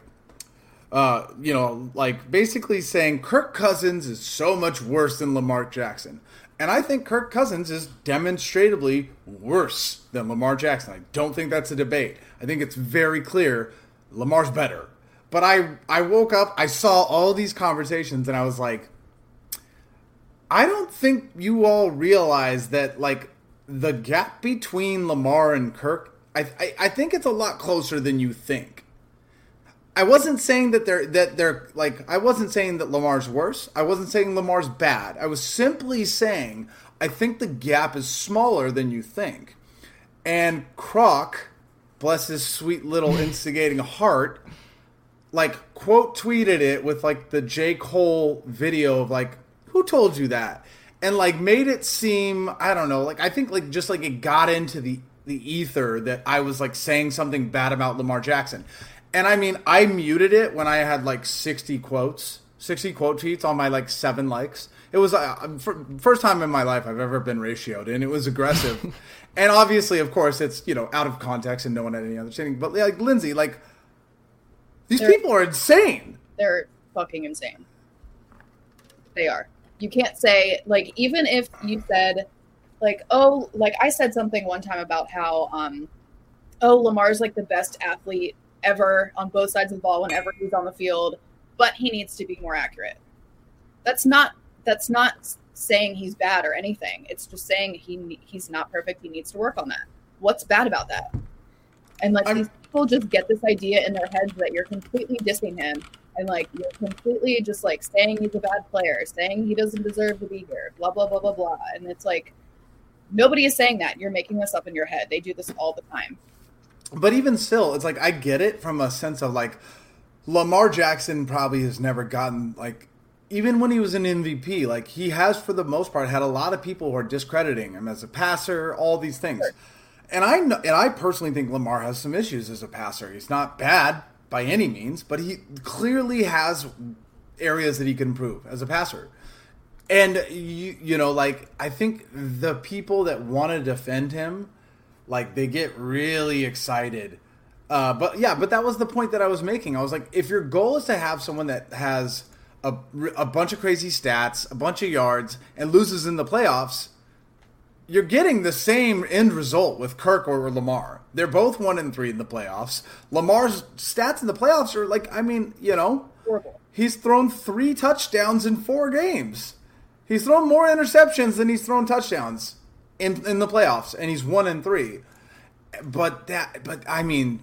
S3: uh, you know, like basically saying Kirk Cousins is so much worse than Lamar Jackson. And I think Kirk Cousins is demonstrably worse than Lamar Jackson. I don't think that's a debate. I think it's very clear Lamar's better. But I, I woke up, I saw all these conversations, and I was like, I don't think you all realize that, like, the gap between Lamar and Kirk, I, I, I think it's a lot closer than you think. I wasn't saying that they're that they're like I wasn't saying that Lamar's worse. I wasn't saying Lamar's bad. I was simply saying I think the gap is smaller than you think. And Croc, bless his sweet little instigating heart, like quote tweeted it with like the J. Cole video of like, who told you that? And like made it seem, I don't know, like I think like just like it got into the, the ether that I was like saying something bad about Lamar Jackson. And I mean, I muted it when I had like sixty quotes, sixty quote tweets on my like seven likes. It was uh, for, first time in my life I've ever been ratioed, and it was aggressive. And obviously, of course, it's, you know, out of context and no one had any understanding. But like Lindsay, like these
S4: they're,
S3: people are insane.
S4: They're fucking insane. They are. You can't say, like, even if you said, like, oh, like I said something one time about how, um, oh, Lamar's like the best athlete ever on both sides of the ball whenever he's on the field, but he needs to be more accurate. That's not. That's not saying he's bad or anything. It's just saying he he's not perfect. He needs to work on that. What's bad about that? And like I'm, these people just get this idea in their heads that you're completely dissing him, and like you're completely just like saying he's a bad player, saying he doesn't deserve to be here, blah blah blah blah blah. And it's like nobody is saying that. You're making this up in your head. They do this all the time.
S3: But even still, it's like I get it from a sense of like Lamar Jackson probably has never gotten like. Even when he was an M V P, like he has for the most part had a lot of people who are discrediting him as a passer, all these things. Sure. And I know, and I personally think Lamar has some issues as a passer. He's not bad by any means, but he clearly has areas that he can improve as a passer. And you, you know, like I think the people that want to defend him, like they get really excited. Uh, but yeah, but that was the point that I was making. I was like, if your goal is to have someone that has A, a bunch of crazy stats, a bunch of yards, and loses in the playoffs, you're getting the same end result with Kirk or Lamar. They're both one and three in the playoffs. Lamar's stats in the playoffs are like, I mean, you know,
S4: horrible.
S3: He's thrown three touchdowns in four games. He's thrown more interceptions than he's thrown touchdowns in in the playoffs, and he's one and three. But that, but I mean,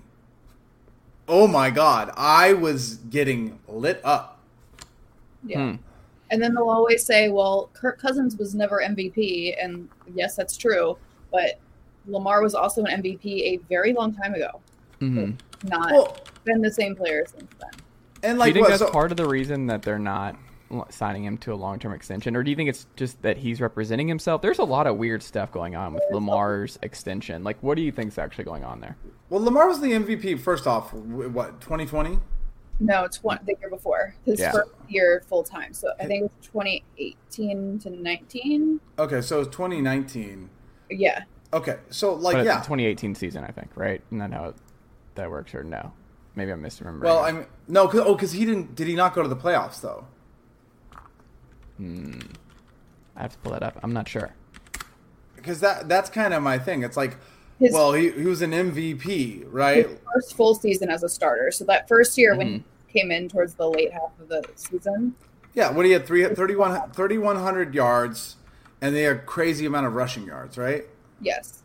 S3: oh my God, I was getting lit up.
S4: Yeah. Hmm. And then they'll always say, well, Kirk Cousins was never M V P. And yes, that's true. But Lamar was also an M V P a very long time ago. Mm-hmm. Not well, been the same player since then.
S1: And like, do you think what, that's so, part of the reason that they're not signing him to a long-term extension? Or do you think it's just that he's representing himself? There's a lot of weird stuff going on with Lamar's extension. Like, what do you think is actually going on there?
S3: Well, Lamar was the M V P, first off, what, twenty twenty?
S4: No, it's one the year before his yeah. first year full time. So I think it was twenty eighteen to nineteen.
S3: Okay, so it's twenty nineteen.
S4: Yeah.
S3: Okay, so like
S1: but it's
S3: yeah,
S1: the twenty eighteen season, I think, right? Isn't that how that works, or no? Maybe I'm misremembering.
S3: Well, I mean, no, cause, oh, because he didn't. Did he not go to the playoffs though?
S1: Hmm. I have to pull that up. I'm not sure.
S3: Because that that's kind of my thing. It's like. His, well, he, he was an M V P, right?
S4: His first full season as a starter. So that first year mm-hmm. when he came in towards the late half of the season.
S3: Yeah, when he had three, thirty-one, thirty-one hundred yards, and they had a crazy amount of rushing yards, right?
S4: Yes.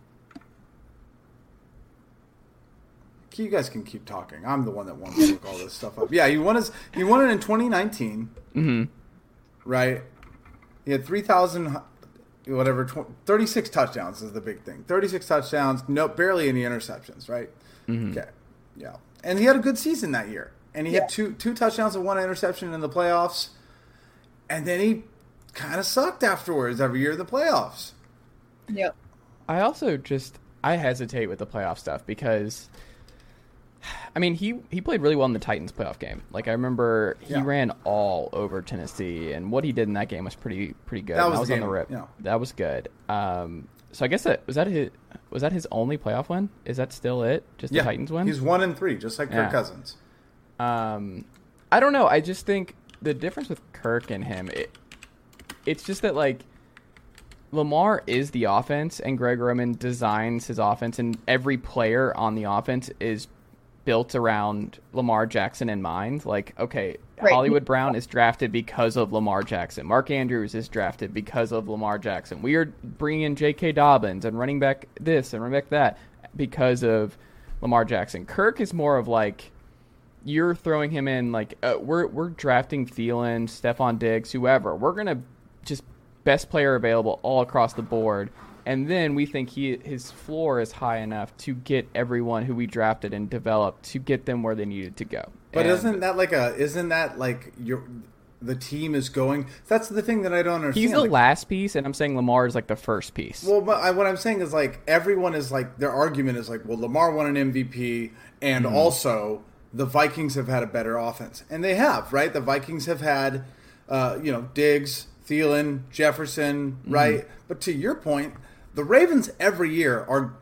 S3: You guys can keep talking. I'm the one that wants to look all this stuff up. Yeah, he won his, he won it in twenty nineteen, mm-hmm. right? He had three thousand... Whatever, thirty-six touchdowns is the big thing. thirty-six touchdowns, no, barely any interceptions, right? Mm-hmm. Okay, yeah. And he had a good season that year. And he yeah. had two two touchdowns and one interception in the playoffs. And then he kind of sucked afterwards every year in the playoffs.
S4: Yep.
S1: I also just, I hesitate with the playoff stuff because, I mean, he, he played really well in the Titans playoff game. Like, I remember he yeah. ran all over Tennessee, and what he did in that game was pretty pretty good.
S3: That was,
S1: that was
S3: game,
S1: on the rip.
S3: Yeah.
S1: That was good. Um, so I guess that was that his was that his only playoff win? Is that still it? Just the
S3: yeah.
S1: Titans win?
S3: He's one and three, just like Kirk yeah. Cousins.
S1: Um, I don't know. I just think the difference with Kirk and him, it, it's just that like Lamar is the offense, and Greg Roman designs his offense, and every player on the offense is built around Lamar Jackson in mind. Like, okay, right. Hollywood Brown is drafted because of Lamar Jackson. Mark Andrews is drafted because of Lamar Jackson. We are bringing in J K. Dobbins and running back this and running back that because of Lamar Jackson. Kirk is more of like, you're throwing him in like, uh, we're we're drafting Thielen, Stephon Diggs, whoever. We're going to just best player available all across the board. And then we think he his floor is high enough to get everyone who we drafted and developed to get them where they needed to go.
S3: But
S1: And
S3: isn't that like a? Isn't that like your? The team is going. That's the thing that I don't understand.
S1: he's the
S3: like,
S1: last piece, and I'm saying Lamar is like the first piece.
S3: Well, but I, what I'm saying is like everyone is like their argument is like, well, Lamar won an M V P, and
S1: Mm-hmm.
S3: also the Vikings have had a better offense, and they have, right? The Vikings have had, uh, you know, Diggs, Thielen, Jefferson,
S1: Mm-hmm.
S3: right? But to your point, the Ravens every year are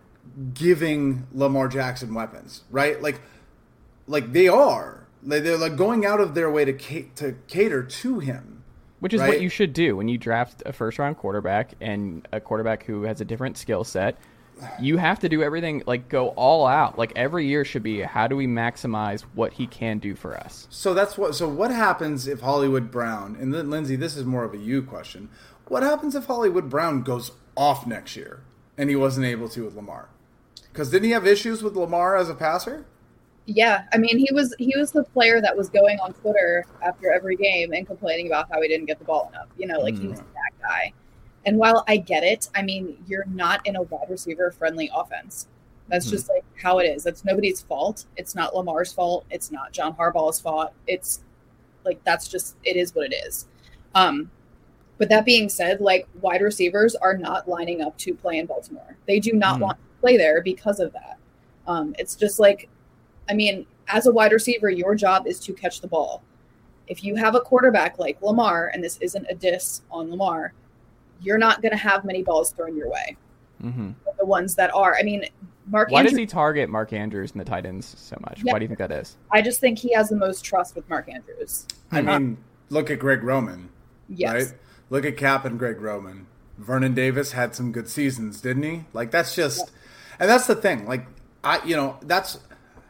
S3: giving Lamar Jackson weapons, right? Like, like they are. Like, they're like going out of their way to ca- to cater to him.
S1: Which is
S3: right?
S1: what you should do when you draft a first round quarterback and a quarterback who has a different skill set. You have to do everything, like go all out. Like every year should be, how do we maximize what he can do for us?
S3: So that's what. So what happens if Hollywood Brown, and then Lindsay, this is more of a you question. What happens if Hollywood Brown goes off next year and he wasn't able to with Lamar? Because didn't he have issues with Lamar as a passer?
S4: Yeah, I mean, he was he was the player that was going on Twitter after every game and complaining about how he didn't get the ball enough. You know, like he was that guy. And while I get it, I mean, you're not in a wide receiver friendly offense. That's
S1: Mhm.
S4: just like how it is. That's nobody's fault. It's not Lamar's fault. It's not John Harbaugh's fault. It's like that's just it is what it is. Um, but that being said, like wide receivers are not lining up to play in Baltimore. They do not
S1: Mhm.
S4: want to play there because of that. Um, it's just like. I mean, as a wide receiver, your job is to catch the ball. If you have a quarterback like Lamar, and this isn't a diss on Lamar, you're not going to have many balls thrown your way.
S1: Mm-hmm.
S4: The ones that are, I mean, Mark
S1: Why
S4: Andrews,
S1: does he target Mark Andrews and the tight ends so much?
S4: Yeah.
S1: Why do you think that is?
S4: I just think he has the most trust with Mark Andrews.
S3: I mean, look at Greg Roman.
S4: Yes.
S3: Right? Look at Cap and Greg Roman. Vernon Davis had some good seasons, didn't he? Like that's just, and that's the thing. Like I, you know, that's.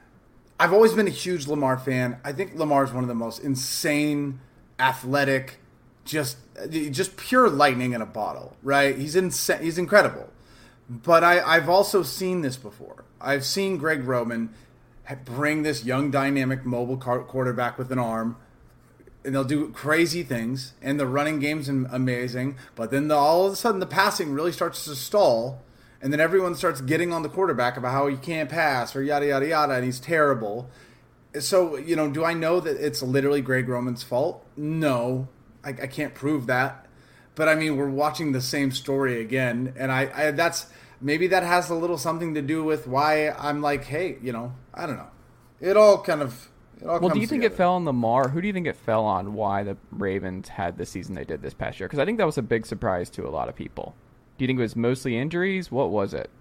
S3: I've always been a huge Lamar fan. I think Lamar is one of the most insane, athletic, just just pure lightning in a bottle, right? He's insane. He's incredible. But I, I've also seen this before. I've seen Greg Roman bring this young, dynamic, mobile quarterback with an arm, and they'll do crazy things, and the running game's amazing. But then the, all of a sudden, the passing really starts to stall. And then everyone starts getting on the quarterback about how he can't pass or yada, yada, yada, and he's terrible. So, you know, do I know that it's literally Greg Roman's fault? No, I, I can't prove that. But, I mean, we're watching the same story again. And I, I that's maybe that has a little something to do with why I'm like, hey, you know, I don't know. It all kind of it all
S1: Well,
S3: comes
S1: do you think
S3: together.
S1: it fell on Lamar? Who do you think it fell on why the Ravens had the season they did this past year? Because I think that was a big surprise to a lot of people. Do you think it was mostly injuries? What was it?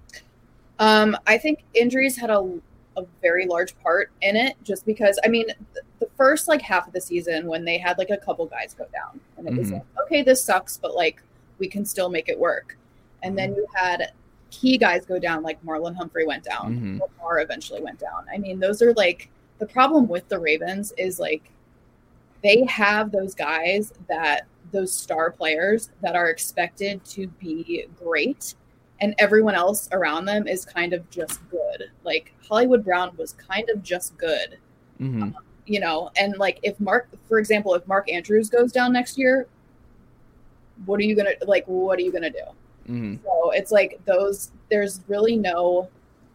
S4: Um, I think injuries had a, a very large part in it just because, I mean, the, the first like half of the season when they had like a couple guys go down and it was
S1: Mhm.
S4: like, okay, this sucks, but like we can still make it work. And then you had key guys go down, like Marlon Humphrey went down,
S1: Mhm.
S4: Lamar eventually went down. I mean, those are like, the problem with the Ravens is like they have those guys that those star players that are expected to be great, and everyone else around them is kind of just good. Like Hollywood Brown was kind of just good,
S1: Mm-hmm.
S4: you know, and like if Mark, for example, if Mark Andrews goes down next year, what are you going to like, what are you going to do?
S1: Mm-hmm.
S4: So it's like those, there's really no,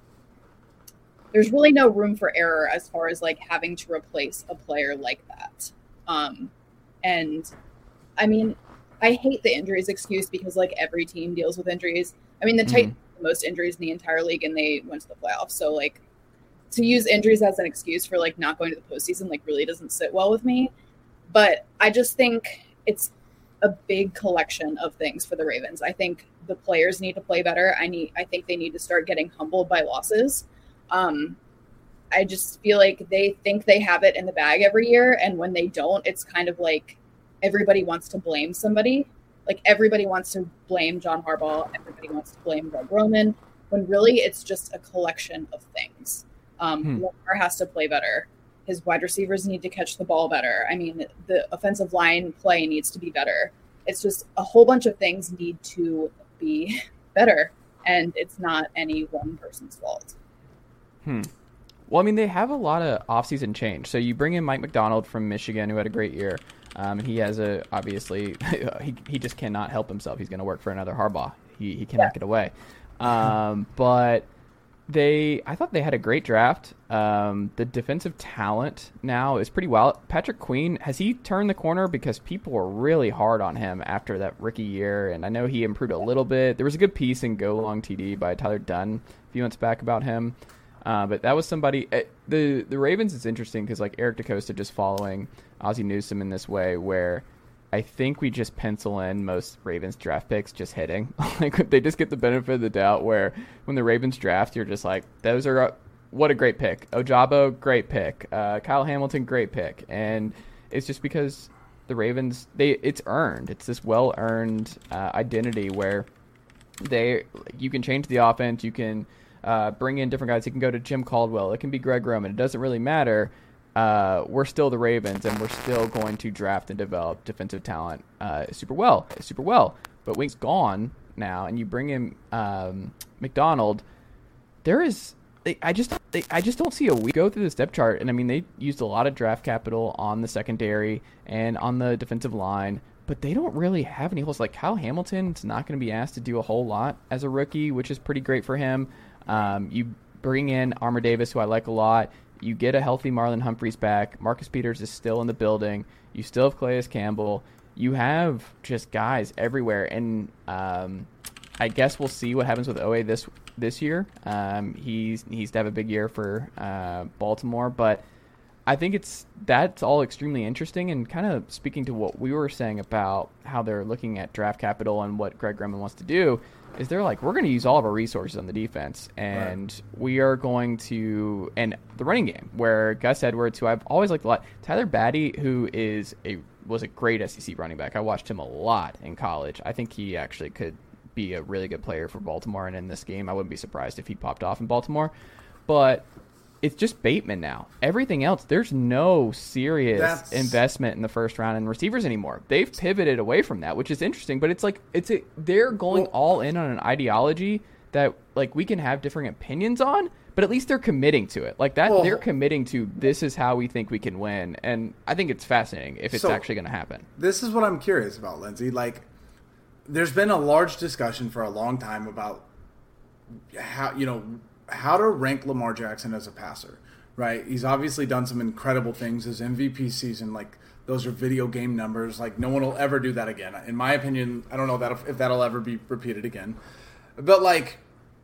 S4: there's really no room for error as far as like having to replace a player like that. Um, and I mean, I hate the injuries excuse because like every team deals with injuries. I mean, the
S1: Mhm.
S4: Titans had the most injuries in the entire league and they went to the playoffs. So like to use injuries as an excuse for like not going to the postseason, like really doesn't sit well with me. But I just think it's a big collection of things for the Ravens. I think the players need to play better. I need, I think they need to start getting humbled by losses. Um, I just feel like they think they have it in the bag every year. And when they don't, it's kind of like everybody wants to blame somebody. Like everybody wants to blame John Harbaugh. Everybody wants to blame Greg Roman, when really it's just a collection of things. Um,
S1: Hmm.
S4: Lamar has to play better. His wide receivers need to catch the ball better. I mean, the offensive line play needs to be better. It's just a whole bunch of things need to be better. And it's not any one person's fault.
S1: Hmm. Well, I mean, they have a lot of offseason change. So you bring in Mike McDonald from Michigan, who had a great year. Um, and he has a, obviously, he, he just cannot help himself. He's going to work for another Harbaugh. He, he cannot
S4: Yeah.
S1: get away. Um, but they, I thought they had a great draft. Um, the defensive talent now is pretty well. Patrick Queen, has he turned the corner? Because people were really hard on him after that rookie year, and I know he improved a little bit. There was a good piece in Go Long T D by Tyler Dunn a few months back about him. Uh, but that was somebody. Uh, the the Ravens is interesting because like Eric DeCosta just following Ozzie Newsome in this way, where I think we just pencil in most Ravens draft picks just hitting. Like they just get the benefit of the doubt. Where when the Ravens draft, you're just like, those are uh, what a great pick. Ojabo, great pick. Uh, Kyle Hamilton, great pick. And it's just because the Ravens, they it's earned. It's this well earned uh, identity where they you can change the offense. You can. Uh, bring in different guys. It can go to Jim Caldwell. It can be Greg Roman. It doesn't really matter. Uh, we're still the Ravens, and we're still going to draft and develop defensive talent uh, super well, super well. But Wink's gone now, and you bring in um, McDonald. There is, I just, I just don't see a week. Go through the step chart, and I mean, they used a lot of draft capital on the secondary and on the defensive line. But they don't really have any holes. Like Kyle Hamilton's not going to be asked to do a whole lot as a rookie, which is pretty great for him. Um, you bring in Armour Davis, who I like a lot. You get a healthy Marlon Humphreys back. Marcus Peters is still in the building. You still have Calais Campbell. You have just guys everywhere. And um, I guess we'll see what happens with O A this this year. Um, he's he's to have a big year for uh, Baltimore. But I think it's that's all extremely interesting. And kind of speaking to what we were saying about how they're looking at draft capital and what Greg Roman wants to do, is they're like, we're going to use all of our resources on the defense, and right. we are going to – and the running game, where Gus Edwards, who I've always liked a lot, Tyler Batty, who is a was a great S E C running back. I watched him a lot in college. I think he actually could be a really good player for Baltimore, and in this game I wouldn't be surprised if he popped off in Baltimore. But it's just Bateman now. Everything else, there's no serious That's... investment in the first round in receivers anymore. They've pivoted away from that, which is interesting. But it's like it's a, they're going well, all in on an ideology that like we can have different opinions on, but at least they're committing to it. Like that, well, they're committing to this is how we think we can win, and I think it's fascinating if it's so, actually going to happen.
S3: This is what I'm curious about, Lindsay. Like, there's been a large discussion for a long time about how you know. how to rank Lamar Jackson as a passer, right? He's obviously done some incredible things. His M V P season, like those are video game numbers. Like no one will ever do that again. In my opinion, I don't know that if that'll ever be repeated again. But like,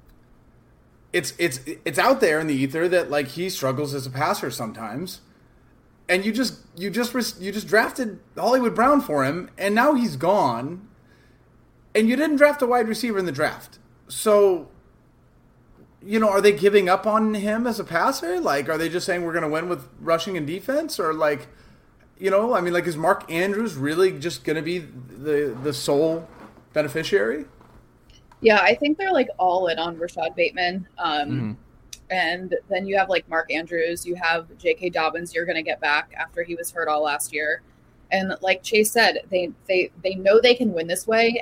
S3: it's it's it's out there in the ether that like he struggles as a passer sometimes, and you just you just you just drafted Hollywood Brown for him, and now he's gone, and you didn't draft a wide receiver in the draft, so. You know, are they giving up on him as a passer? Like, are they just saying we're going to win with rushing and defense? Or, like, you know, I mean, like, is Mark Andrews really just going to be the the sole beneficiary?
S4: Yeah, I think they're, like, all in on Rashad Bateman. Um, mm-hmm. And then you have, like, Mark Andrews. You have J K. Dobbins you're going to get back after he was hurt all last year. And like Chase said, they they, they know they can win this way,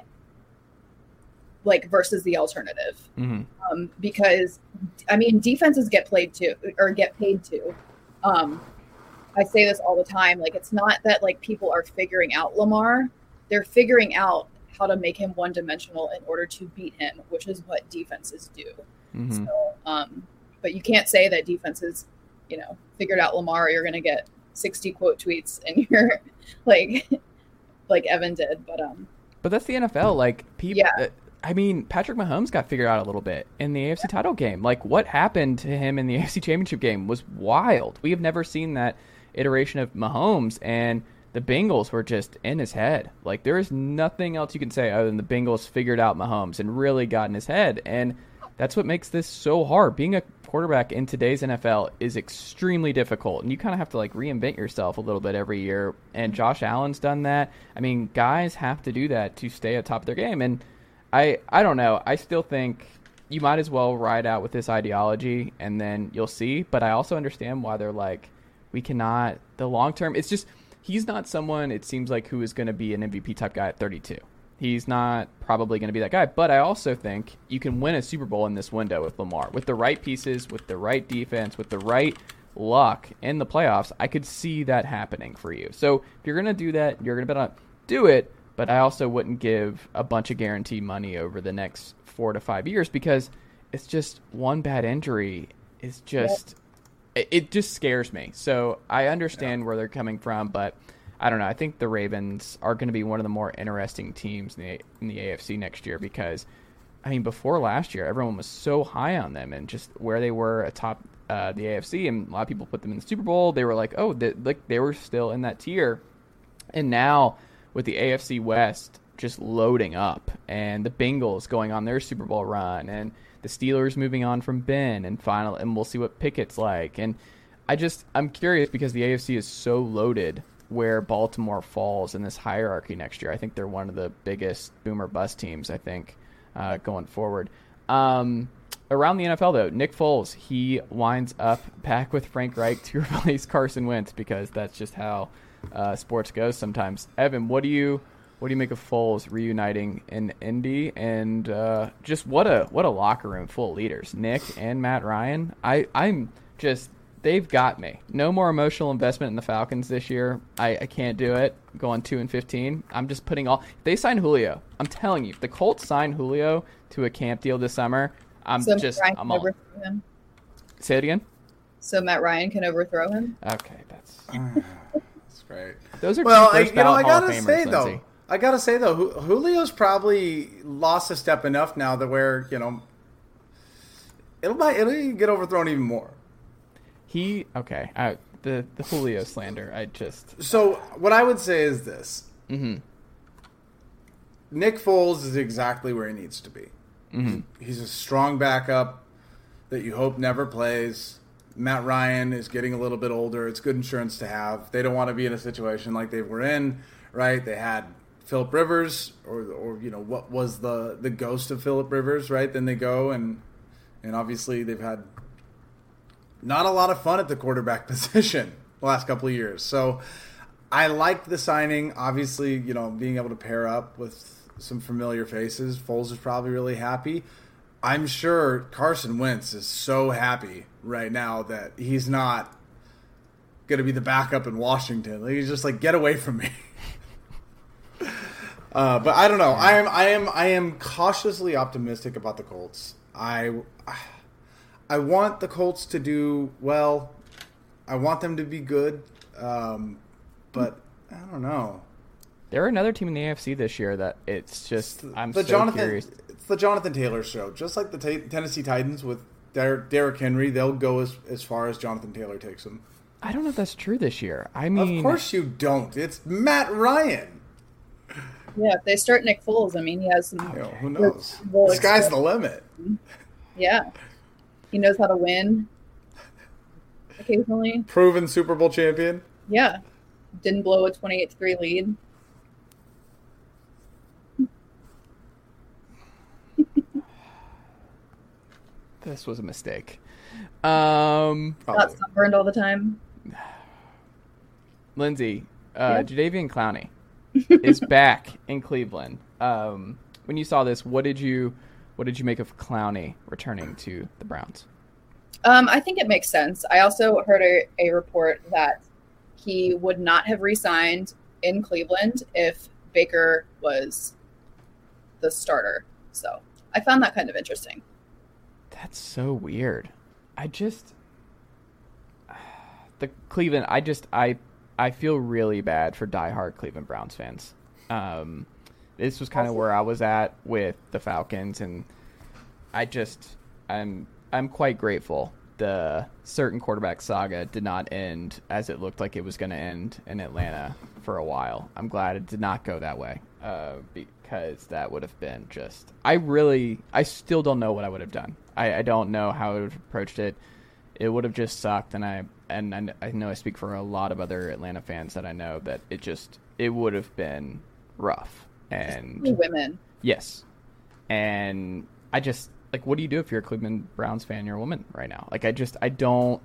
S4: like versus the alternative. Mm-hmm. Um, because, I mean, defenses get played too, or get paid too. Um, I say this all the time. Like, it's not that like people are figuring out Lamar. They're figuring out how to make him one dimensional in order to beat him, which is what defenses do. Mm-hmm. So, um, but you can't say that defenses, you know, figured out Lamar, or you're going to get sixty quote tweets and you're like, like Evan did. But, um,
S1: but that's the N F L. Like people, yeah. I mean, Patrick Mahomes got figured out a little bit in the A F C title game. Like, what happened to him in the A F C Championship game was wild. We have never seen that iteration of Mahomes, and the Bengals were just in his head. Like, there is nothing else you can say other than the Bengals figured out Mahomes and really got in his head, and that's what makes this so hard. Being a quarterback in today's N F L is extremely difficult, and you kind of have to, like, reinvent yourself a little bit every year, and Josh Allen's done that. I mean, guys have to do that to stay at top of their game, and I, I don't know. I still think you might as well ride out with this ideology, and then you'll see. But I also understand why they're like, we cannot, the long term, it's just, he's not someone, it seems like, who is going to be an M V P type guy at thirty-two. He's not probably going to be that guy. But I also think you can win a Super Bowl in this window with Lamar. With the right pieces, with the right defense, with the right luck in the playoffs, I could see that happening for you. So if you're going to do that, you're going to bet on do it. But I also wouldn't give a bunch of guaranteed money over the next four to five years because it's just one bad injury is just yep. it, it just scares me. So I understand yeah. where they're coming from, but I don't know. I think the Ravens are going to be one of the more interesting teams in the in the A F C next year because, I mean, before last year, everyone was so high on them and just where they were atop uh, the A F C, and a lot of people put them in the Super Bowl. They were like, oh, they, like they were still in that tier, and now with the A F C West just loading up, and the Bengals going on their Super Bowl run, and the Steelers moving on from Ben, and final, and we'll see what Pickett's like. And I just I'm curious because the A F C is so loaded where Baltimore falls in this hierarchy next year. I think they're one of the biggest boom or bust teams, I think, uh, going forward. Um, around the N F L, though, Nick Foles, he winds up back with Frank Reich to replace Carson Wentz because that's just how uh, sports goes sometimes. Evan, what do you what do you make of Foles reuniting in Indy? And uh, just what a what a locker room full of leaders, Nick and Matt Ryan. I, I'm just... They've got me. No more emotional investment in the Falcons this year. I, I can't do it. Going two and fifteen. I'm just putting all. If they sign Julio, I'm telling you, if the Colts sign Julio to a camp deal this summer, I'm
S4: so
S1: just.
S4: Matt Ryan
S1: I'm
S4: can
S1: all.
S4: overthrow him.
S1: Say it again.
S4: So Matt Ryan can overthrow him.
S1: Okay, that's.
S3: That's great.
S1: Those are
S3: well,
S1: two
S3: I,
S1: first
S3: you know, I
S1: ballot Hall
S3: gotta
S1: of Famers,
S3: say
S1: Lindsay.
S3: though, I gotta say though, Julio's probably lost a step enough now that where you know it'll might it'll get overthrown even more.
S1: He okay. Uh, the the Julio slander. I just.
S3: So what I would say is this:
S1: mm-hmm.
S3: Nick Foles is exactly where he needs to be.
S1: Mm-hmm.
S3: He's a strong backup that you hope never plays. Matt Ryan is getting a little bit older. It's good insurance to have. They don't want to be in a situation like they were in, right? They had Phillip Rivers, or or you know what was the the ghost of Phillip Rivers, right? Then they go and and obviously they've had not a lot of fun at the quarterback position the last couple of years. So I like the signing. Obviously, you know, being able to pair up with some familiar faces. Foles is probably really happy. I'm sure Carson Wentz is so happy right now that he's not going to be the backup in Washington. Like, he's just like, get away from me. uh, but I don't know. I am, I am, I am cautiously optimistic about the Colts. I, I want the Colts to do well. I want them to be good. Um, but I don't know.
S1: They're another team in the A F C this year that it's just I'm
S3: the
S1: so
S3: Jonathan,
S1: curious.
S3: It's the Jonathan Taylor show. Just like the t- Tennessee Titans with Der- Derrick Henry, they'll go as as far as Jonathan Taylor takes them.
S1: I don't know if that's true this year. I mean,
S3: of course you don't. It's Matt Ryan.
S4: Yeah, if they start Nick Foles, I mean, he has some.
S3: You know, who knows?
S4: Well,
S3: The sky's the limit.
S4: Yeah, he knows how to win. Occasionally,
S3: Proven Super Bowl champion.
S4: yeah, didn't blow a twenty-eight to three lead.
S1: This was a mistake. Um,
S4: Not sunburned all the time.
S1: Lindsay, uh,
S4: Yeah.
S1: Jadeveon Clowney is back in Cleveland. Um, when you saw this, what did you what did you make of Clowney returning to the Browns?
S4: Um, I think it makes sense. I also heard a, a report that he would not have re-signed in Cleveland if Baker was the starter. So I found that kind of interesting.
S1: That's so weird. I just the Cleveland. I just I I feel really bad for diehard Cleveland Browns fans. Um, this was kind of where I was at with the Falcons, and I just I'm I'm quite grateful the certain quarterback saga did not end as it looked like it was going to end in Atlanta for a while. I'm glad it did not go that way uh, because that would have been just I really I still don't know what I would have done. I, I don't know how I would have approached it. It would have just sucked, and I and I, I know I speak for a lot of other Atlanta fans that I know that it just it would have been rough. And
S4: women,
S1: yes, and I just like, what do you do if you're a Cleveland Browns fan? You're a woman right now. Like, I just I don't.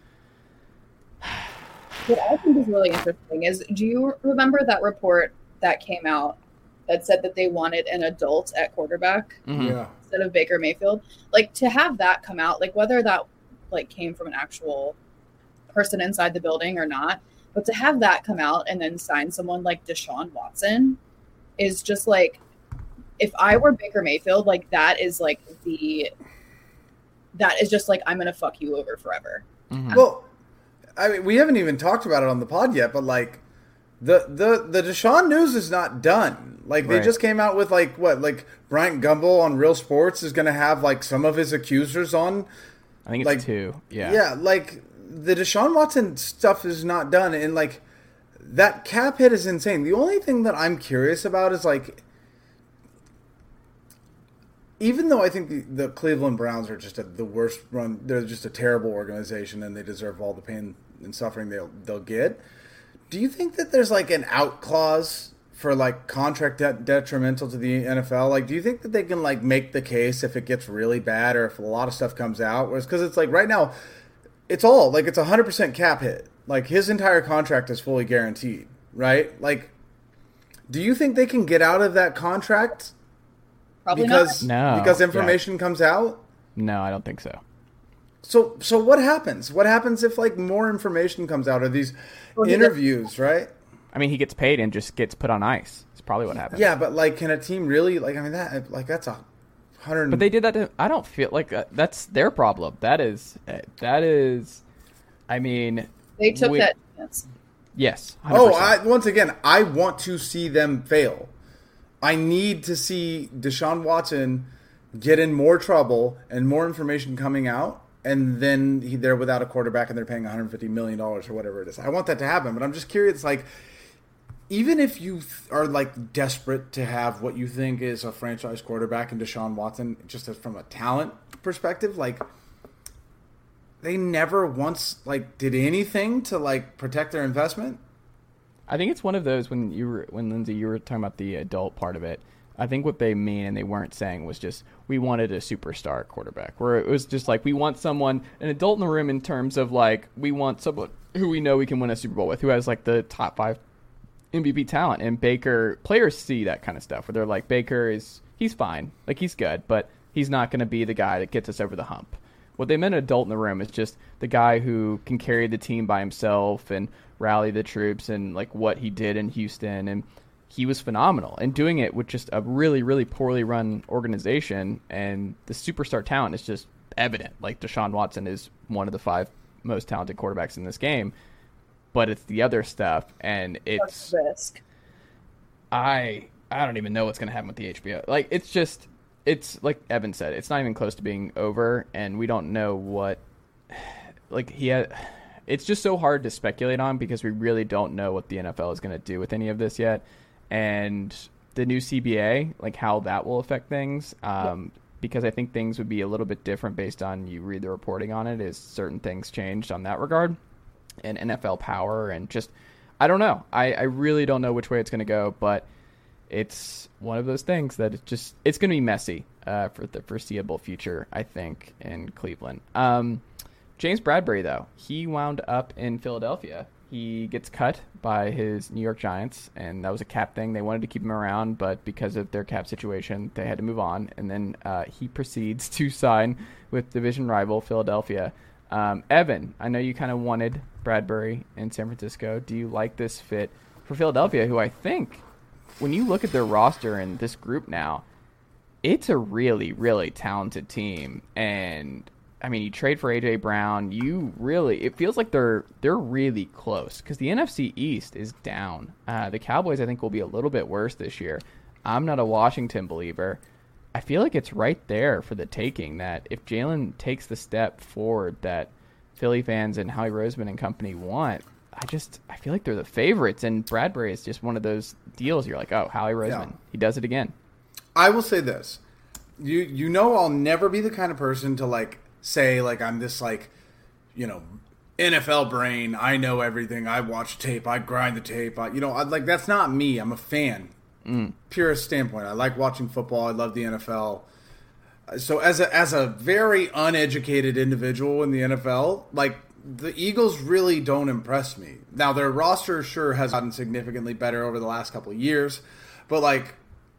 S4: What I think is really interesting is, do you remember that report that came out that said that they wanted an adult at quarterback
S1: Mm-hmm.
S3: Yeah.
S4: instead of Baker Mayfield? Like, to have that come out, like whether that like came from an actual person inside the building or not, but to have that come out and then sign someone like Deshaun Watson is just like, if I were Baker Mayfield, like that is like the that is just like, I'm going to fuck you over forever.
S3: Mm-hmm. Well, I mean, we haven't even talked about it on the pod yet, but like the the the Deshaun news is not done. Like they right. just came out with like what, like Bryant Gumbel on Real Sports is going to have like some of his accusers on.
S1: I think it's
S3: like,
S1: two. Yeah,
S3: yeah. Like the Deshaun Watson stuff is not done, and like that cap hit is insane. The only thing that I'm curious about is like, even though I think the, the Cleveland Browns are just a, the worst run, they're just a terrible organization, and they deserve all the pain and suffering they'll they'll get. Do you think that there's like an out clause for like contract de- detrimental to the N F L? Like, do you think that they can like make the case if it gets really bad or if a lot of stuff comes out? Whereas, because it's like right now, it's all like it's a hundred percent cap hit. Like his entire contract is fully guaranteed, right? Like, do you think they can get out of that contract?
S4: Probably
S3: because,
S1: not. No.
S3: Because information
S1: yeah.
S3: comes out?
S1: No, I don't think so.
S3: So so what happens? What happens if like more information comes out of these well, interviews, gets, right?
S1: I mean, he gets paid and just gets put on ice. It's probably what happens.
S3: Yeah, but like, can a team really like? I mean, that like that's a hundred.
S1: But they did that. To, I don't feel like uh, that's their problem. That is uh, that is. I mean,
S4: they took
S1: we,
S4: that chance.
S1: Yes. one hundred percent.
S3: Oh, I, once again, I want to see them fail. I need to see Deshaun Watson get in more trouble and more information coming out, and then he, they're without a quarterback and they're paying one hundred fifty million dollars or whatever it is. I want that to happen, but I'm just curious, like, even if you th- are, like, desperate to have what you think is a franchise quarterback in Deshaun Watson, just as from a talent perspective, like, they never once, like, did anything to, like, protect their investment?
S1: I think it's one of those when you were, when Lindsay, you were talking about the adult part of it. I think what they mean and they weren't saying was just we wanted a superstar quarterback, where it was just like we want someone, an adult in the room in terms of like we want someone who we know we can win a Super Bowl with, who has like the top five M V P talent. And Baker, players see that kind of stuff where they're like, Baker is, he's fine, like he's good, but he's not going to be the guy that gets us over the hump. What they meant an adult in the room is just the guy who can carry the team by himself and rally the troops, and like what he did in Houston, and he was phenomenal and doing it with just a really, really poorly run organization, and the superstar talent is just evident. Like Deshaun Watson is one of the five most talented quarterbacks in this game, but it's the other stuff, and it's
S4: risk.
S1: I I don't even know what's going to happen with the H B O. Like it's just it's like Evan said, it's not even close to being over, and we don't know what like he had. It's just so hard to speculate on because we really don't know what the N F L is going to do with any of this yet. And the new C B A, like how that will affect things, um, yeah. because I think things would be a little bit different based on you read the reporting on it, is certain things changed on that regard. And N F L power and just, I don't know. I, I really don't know which way it's going to go, but it's one of those things that it's just, it's going to be messy uh, for the foreseeable future, I think, in Cleveland. Um, James Bradberry, though, he wound up in Philadelphia. He gets cut by his New York Giants, and that was a cap thing. They wanted to keep him around, but because of their cap situation, they had to move on. And then uh, he proceeds to sign with division rival Philadelphia. Um, Evan, I know you kind of wanted Bradberry in San Francisco. Do you like this fit for Philadelphia, who I think, when you look at their roster and this group now, it's a really, really talented team. And I mean, you trade for A J Brown. You really, it feels like they're they're really close because the N F C East is down. Uh, the Cowboys, I think, will be a little bit worse this year. I'm not a Washington believer. I feel like it's right there for the taking. That if Jalen takes the step forward that Philly fans and Howie Roseman and company want, I just I feel like they're the favorites. And Bradberry is just one of those deals. You're like, oh, Howie Roseman, yeah. He does it again.
S3: I will say this: you you know, I'll never be the kind of person to like. say like I'm this like, you know, N F L brain. I know everything. I watch tape. I grind the tape. I, you know, I, like that's not me. I'm a fan, mm. purest standpoint. I like watching football. I love the N F L. So as a as a very uneducated individual in the N F L, like the Eagles really don't impress me. Now their roster sure has gotten significantly better over the last couple of years, but like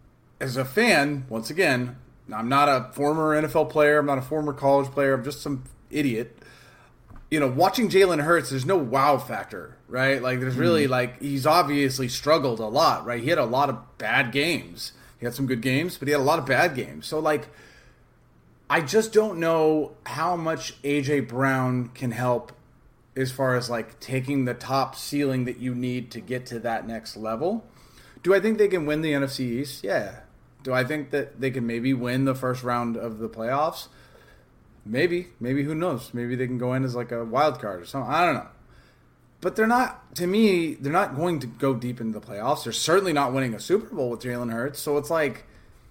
S3: as a fan, once again. I'm not a former N F L player. I'm not a former college player. I'm just some idiot. You know, watching Jalen Hurts, there's no wow factor, right? Like, there's really, mm. like, he's obviously struggled a lot, right? He had a lot of bad games. He had some good games, but he had a lot of bad games. So, like, I just don't know how much A J Brown can help as far as like taking the top ceiling that you need to get to that next level. Do I think they can win the N F C East? Yeah. Do I think that they can maybe win the first round of the playoffs? Maybe. Maybe, who knows? Maybe they can go in as like a wild card or something. I don't know. But they're not, to me, they're not going to go deep into the playoffs. They're certainly not winning a Super Bowl with Jalen Hurts. So it's like,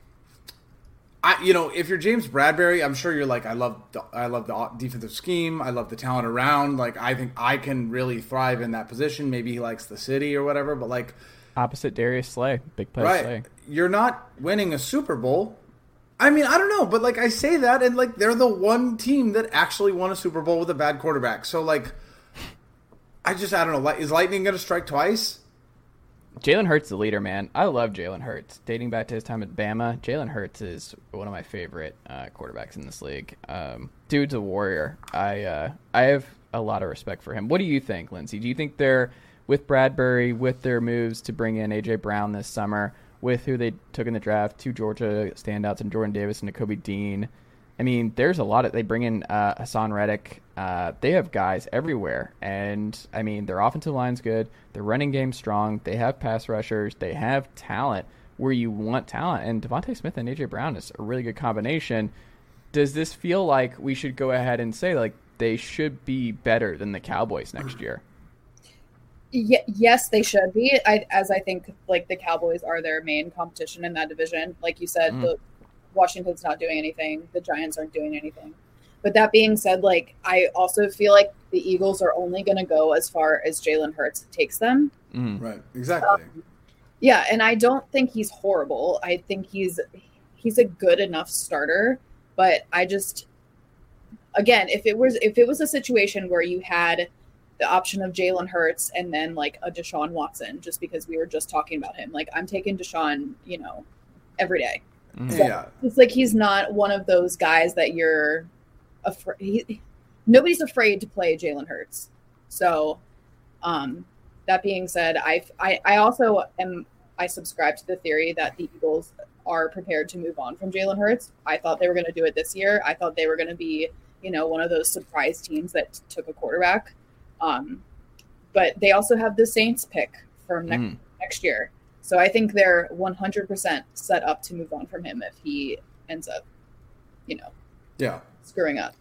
S3: I, you know, if you're James Bradbury, I'm sure you're like, I love the, I love the defensive scheme. I love the talent around. Like, I think I can really thrive in that position. Maybe he likes the city or whatever. But like,
S1: opposite Darius Slay, big play
S3: right,
S1: Slay.
S3: You're not winning a Super Bowl. I mean, I don't know, but like I say that, and like they're the one team that actually won a Super Bowl with a bad quarterback. So like, I just I don't know. Is Lightning going to strike twice?
S1: Jalen Hurts the leader, man. I love Jalen Hurts. Dating back to his time at Bama, Jalen Hurts is one of my favorite uh, quarterbacks in this league. Um, dude's a warrior. I uh, I have a lot of respect for him. What do you think, Lindsay? Do you think they're, with Bradbury, with their moves to bring in A J Brown this summer, with who they took in the draft, two Georgia standouts and Jordan Davis and Nakobe Dean, I mean, there's a lot of, they bring in uh, Hassan Reddick. Uh, they have guys everywhere. And, I mean, their offensive line's good. Their running game's strong. They have pass rushers. They have talent where you want talent. And Devontae Smith and A J Brown is a really good combination. Does this feel like we should go ahead and say, like, they should be better than the Cowboys next year?
S4: Y- yes, they should be. I, as I think, like, the Cowboys are their main competition in that division. Like you said, mm. the Washington's not doing anything. The Giants aren't doing anything. But that being said, like, I also feel like the Eagles are only going to go as far as Jalen Hurts takes them.
S3: Mm. Right. Exactly.
S4: Um, yeah. And I don't think he's horrible. I think he's, he's a good enough starter, but I just, again, if it was, if it was a situation where you had the option of Jalen Hurts and then like a Deshaun Watson, just because we were just talking about him, like I'm taking Deshaun, you know, every day.
S3: Mm.
S4: So
S3: yeah.
S4: It's like he's not one of those guys that you're afraid. Nobody's afraid to play Jalen Hurts. So, um, that being said, I, I I also am I subscribe to the theory that the Eagles are prepared to move on from Jalen Hurts. I thought they were going to do it this year. I thought they were going to be, you know, one of those surprise teams that took a quarterback. Um, but they also have the Saints pick for next mm. next year. So I think they're one hundred percent set up to move on from him if he ends up, you know,
S3: yeah,
S4: screwing up.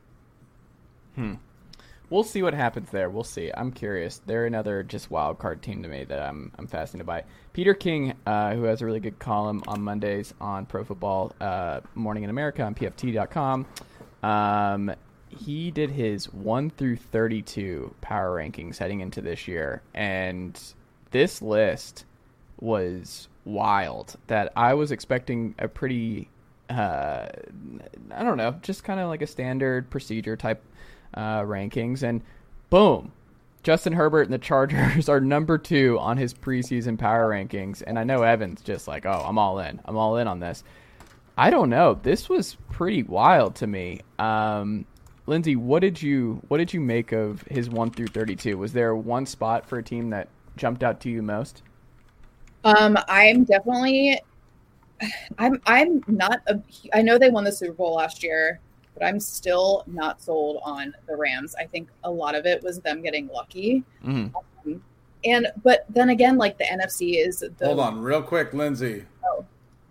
S1: Hmm. We'll see what happens there. We'll see. I'm curious. They're another just wild card team to me that I'm I'm fascinated by. Peter King, uh, who has a really good column on Mondays on Pro Football uh, Morning in America on P F T dot com. Um, he did his one through thirty-two power rankings heading into this year, and this list was wild. That I was expecting a pretty, uh, I don't know, just kind of like a standard procedure type uh, rankings, and boom, Justin Herbert and the Chargers are number two on his preseason power rankings, and I know Evan's just like, oh, I'm all in. I'm all in on this. I don't know. This was pretty wild to me. Um, Lindsay, what did you what did you make of his one through thirty-two? Was there one spot for a team that jumped out to you most?
S4: Um, I'm definitely, I'm, I'm not, a, I know they won the Super Bowl last year, but I'm still not sold on the Rams. I think a lot of it was them getting lucky. Mm-hmm. Um, and, but then again, like the N F C is the.
S3: Hold on real quick, Lindsay.
S4: Oh.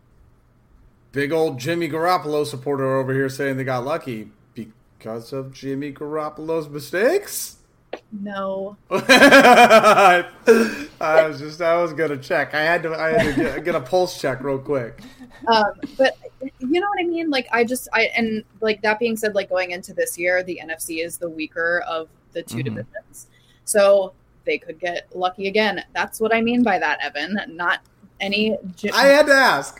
S3: Big old Jimmy Garoppolo supporter over here saying they got lucky because of Jimmy Garoppolo's mistakes.
S4: No.
S3: I was just I was gonna check. I had to I had to get, get a pulse check real quick.
S4: Um, but you know what I mean? Like I just I and like that being said, like going into this year, the N F C is the weaker of the two mm-hmm. divisions, so they could get lucky again. That's what I mean by that, Evan. Not any. Gy-
S3: I had to ask.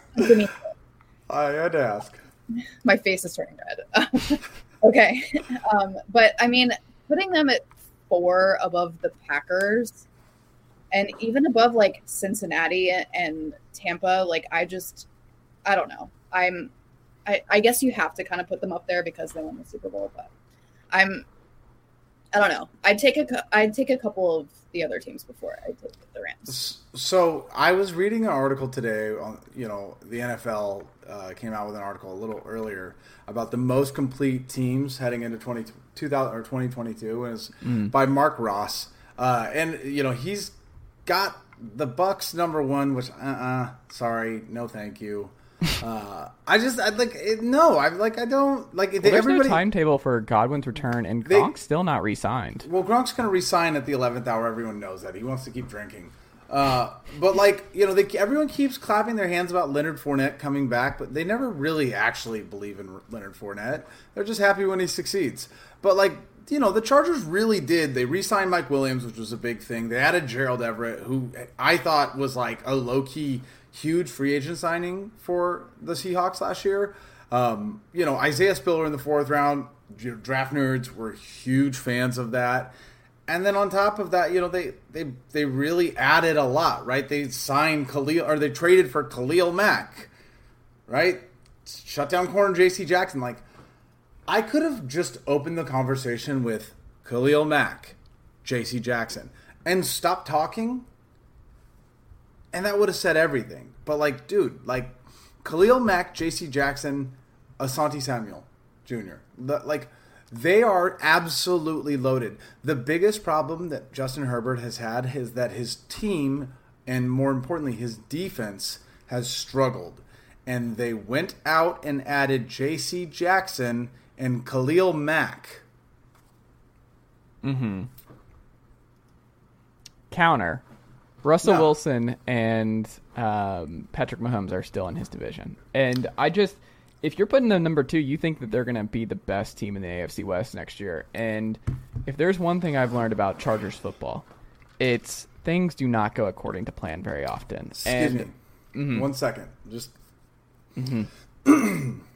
S3: I had to ask.
S4: My face is turning red. Okay, um, but I mean, putting them at four above the Packers and even above like Cincinnati and Tampa, like I just I don't know. I'm I, I guess you have to kind of put them up there because they won the Super Bowl, but I'm I don't know. I'd take a I'd take a couple of the other teams before I take the Rams.
S3: So I was reading an article today on, you know, the N F L uh, came out with an article a little earlier about the most complete teams heading into twenty, two thousand, or twenty twenty-two, and it's mm. by Mark Ross. Uh, and, you know, he's got the Bucks number one, which, uh-uh, sorry, no thank you. Uh, I just, I like, it, no, I like, I don't, like,
S1: well,
S3: they,
S1: there's
S3: everybody,
S1: no timetable for Godwin's return, and
S3: they,
S1: Gronk's still not re-signed.
S3: Well, Gronk's going to re-sign at the eleventh hour. Everyone knows that. He wants to keep drinking. Uh, but, like, you know, they, everyone keeps clapping their hands about Leonard Fournette coming back, but they never really actually believe in Leonard Fournette. They're just happy when he succeeds. But, like, you know, the Chargers really did. They re-signed Mike Williams, which was a big thing. They added Gerald Everett, who I thought was, like, a low-key huge free agent signing for the Seahawks last year. Um, you know, Isaiah Spiller in the fourth round. Draft nerds were huge fans of that. And then on top of that, you know, they they they really added a lot, right? They signed Khalil, or they traded for Khalil Mack, right? Shut down corner J C Jackson. Like, I could have just opened the conversation with Khalil Mack, J C Jackson, and stopped talking, and that would have said everything. But, like, dude, like, Khalil Mack, J C Jackson, Asante Samuel Junior, the, like, they are absolutely loaded. The biggest problem that Justin Herbert has had is that his team, and more importantly, his defense, has struggled. And they went out and added J C Jackson and Khalil Mack.
S1: Mm-hmm. Counter. Russell
S3: no.
S1: Wilson and um, Patrick Mahomes are still in his division. And I just, if you're putting them number two, you think that they're going to be the best team in the A F C West next year. And if there's one thing I've learned about Chargers football, it's things do not go according to plan very often.
S3: Excuse
S1: and,
S3: me.
S1: Mm-hmm.
S3: One second. Just.
S1: Mm-hmm.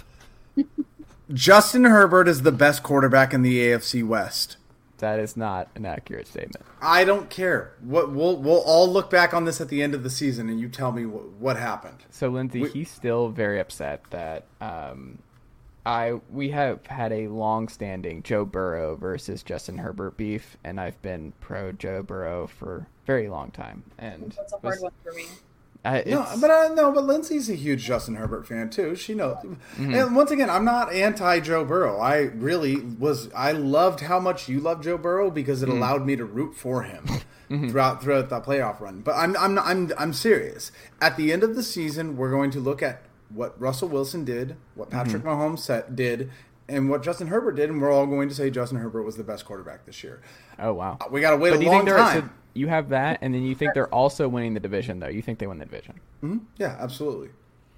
S3: Justin Herbert is the best quarterback in the A F C West.
S1: That is not an accurate statement.
S3: I don't care. What we'll we'll all look back on this at the end of the season, and you tell me what, what happened.
S1: So, Lindsay,
S3: we,
S1: he's still very upset that um, I we have had a long-standing Joe Burrow versus Justin Herbert beef, and I've been pro Joe Burrow for a very long time. And
S4: that's a hard was, one for me.
S1: I,
S3: no, but I no, but Lindsay's a huge Justin Herbert fan too. She knows. Mm-hmm. And once again, I'm not anti Joe Burrow. I really was. I loved how much you love Joe Burrow because it mm-hmm. allowed me to root for him mm-hmm. throughout throughout the playoff run. But I'm I'm I'm I'm serious. At the end of the season, we're going to look at what Russell Wilson did, what Patrick mm-hmm. Mahomes set, did, and what Justin Herbert did, and we're all going to say Justin Herbert was the best quarterback this year.
S1: Oh wow,
S3: we got to wait
S1: but
S3: a long time.
S1: So you have that, and then you think they're also winning the division, though. You think they win the division?
S3: Mm-hmm. Yeah, absolutely.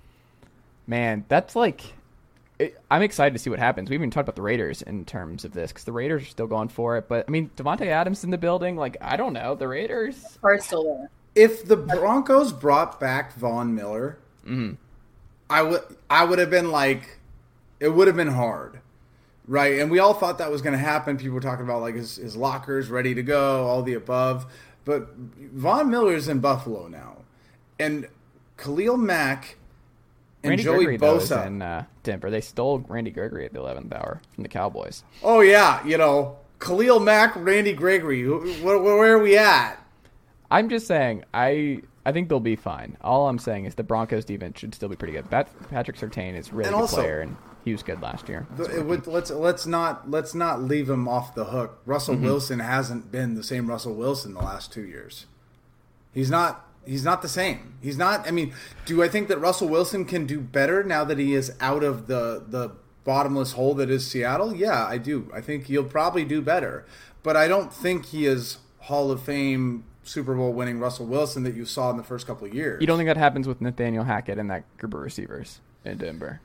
S1: Man, that's like it, I'm excited to see what happens. We even talked about the Raiders in terms of this because the Raiders are still going for it. But I mean, Devontae Adams in the building. Like, I don't know, the Raiders
S4: are still there.
S3: If the Broncos brought back Von Miller,
S1: mm-hmm.
S3: I would I would have been like, it would have been hard. Right, and we all thought that was going to happen. People were talking about like his, his lockers ready to go, all the above. But Von Miller's in Buffalo now, and Khalil Mack and
S1: Randy
S3: Joey
S1: Gregory,
S3: Bosa
S1: though, is in uh, Denver. They stole Randy Gregory at the eleventh hour from the Cowboys.
S3: Oh yeah, you know Khalil Mack, Randy Gregory. Where, where are we at?
S1: I'm just saying, I I think they'll be fine. All I'm saying is the Broncos defense should still be pretty good. Pat, Patrick Surtain is a really
S3: and
S1: good
S3: also,
S1: player, and he was good last year.
S3: The, it, let's let's not let's not leave him off the hook. Russell
S1: mm-hmm.
S3: Wilson hasn't been the same Russell Wilson the last two years. He's not. He's not the same. He's not. I mean, do I think that Russell Wilson can do better now that he is out of the the bottomless hole that is Seattle? Yeah, I do. I think he'll probably do better, but I don't think he is Hall of Fame, Super Bowl winning Russell Wilson that you saw in the first couple of years.
S1: You don't think that happens with Nathaniel Hackett and that group of receivers in Denver?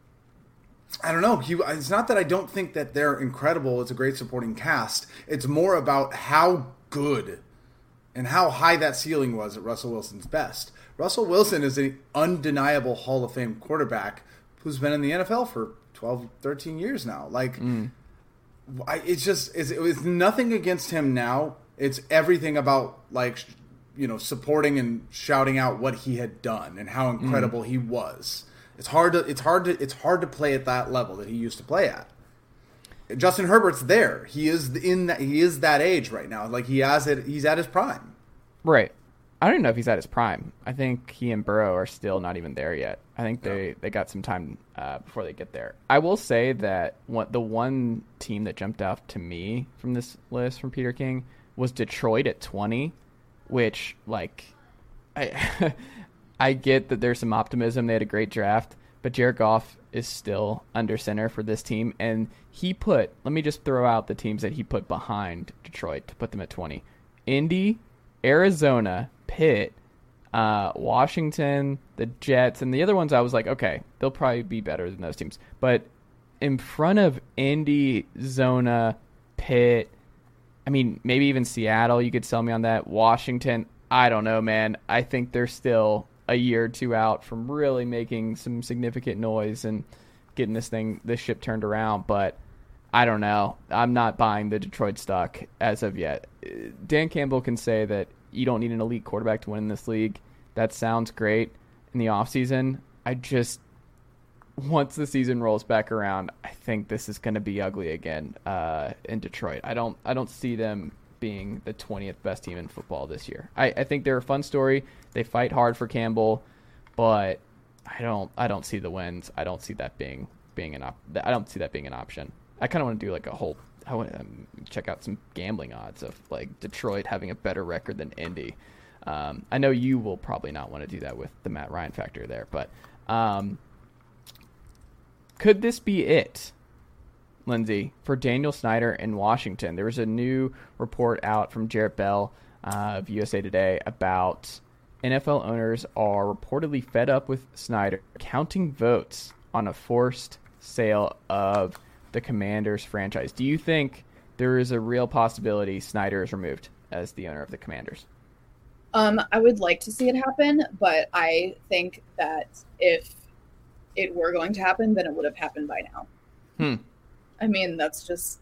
S3: I don't know. He, it's not that I don't think that they're incredible. It's a great supporting cast. It's more about how good and how high that ceiling was at Russell Wilson's best. Russell Wilson is an undeniable Hall of Fame quarterback who's been in the N F L for twelve, thirteen years now. Like, mm. I, it's just, it's, it's nothing against him now. It's everything about, like, you know, supporting and shouting out what he had done and how incredible mm. he was. It's hard to it's hard to it's hard to play at that level that he used to play at. Justin Herbert's there. He is in that. He is that age right now. Like he has it. He's at his prime.
S1: Right. I don't even know if he's at his prime. I think he and Burrow are still not even there yet. I think they, yeah. they got some time uh, before they get there. I will say that one, the one team that jumped out to me from this list from Peter King was Detroit at twenty, which, like, I I get that there's some optimism. They had a great draft, but Jared Goff is still under center for this team. And he put, let me just throw out the teams that he put behind Detroit to put them at twenty. Indy, Arizona, Pitt, uh, Washington, the Jets, and the other ones I was like, okay, they'll probably be better than those teams. But in front of Indy, Zona, Pitt, I mean, maybe even Seattle, you could sell me on that. Washington, I don't know, man. I think they're still a year or two out from really making some significant noise and getting this thing, this ship turned around. But I don't know. I'm not buying the Detroit stock as of yet. Dan Campbell can say that you don't need an elite quarterback to win in this league. That sounds great in the offseason. I just, once the season rolls back around, I think this is going to be ugly again uh, in Detroit. I don't I don't see them being the twentieth best team in football this year. I, I think they're a fun story. They fight hard for Campbell, but I don't I don't see the wins. I don't see that being being an op- I don't see that being an option. I kind of want to do like a whole I want to um, check out some gambling odds of like Detroit having a better record than Indy. Um, I know you will probably not want to do that with the Matt Ryan factor there, but um, could this be it, Lindsay, for Daniel Snyder in Washington? There was a new report out from Jarrett Bell uh, of U S A Today about N F L owners are reportedly fed up with Snyder counting votes on a forced sale of the Commanders franchise. Do you think there is a real possibility Snyder is removed as the owner of the Commanders?
S4: Um, I would like to see it happen, but I think that if it were going to happen, then it would have happened by now.
S1: Hmm.
S4: I mean, that's just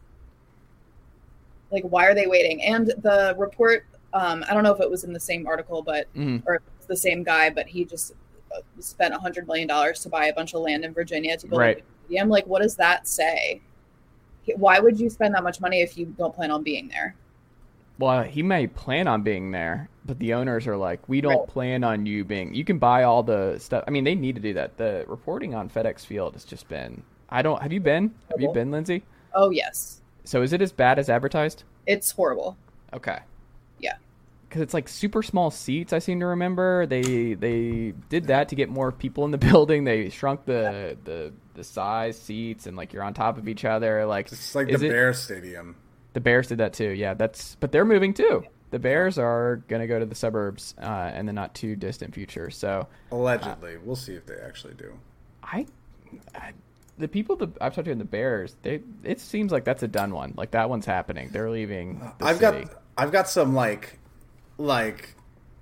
S4: like, why are they waiting? And the report, um, I don't know if it was in the same article, but
S1: mm-hmm.
S4: or it's the same guy, but he just spent a hundred million dollars to buy a bunch of land in Virginia to build
S1: right.
S4: a stadium. Like, what does that say? Why would you spend that much money if you don't plan on being there?
S1: Well, he may plan on being there, but the owners are like, we don't
S4: right.
S1: plan on you being. You can buy all the stuff. I mean, they need to do that. The reporting on FedEx Field has just been. I don't. Have you been? Have you been, Lindsay?
S4: Oh yes.
S1: So is it as bad as advertised?
S4: It's horrible.
S1: Okay.
S4: Yeah.
S1: Because it's like super small seats. I seem to remember they they did that to get more people in the building. They shrunk the the the size seats and like you're on top of each other. Like
S3: it's like the it, Bears Stadium.
S1: The Bears did that too. Yeah, that's but they're moving too. The Bears are going to go to the suburbs uh, in the not too distant future. So
S3: allegedly, uh, we'll see if they actually do.
S1: I, I the people that I've talked to in the Bears, they it seems like that's a done one. Like that one's happening. They're leaving. The
S3: I've
S1: city.
S3: got I've got some like like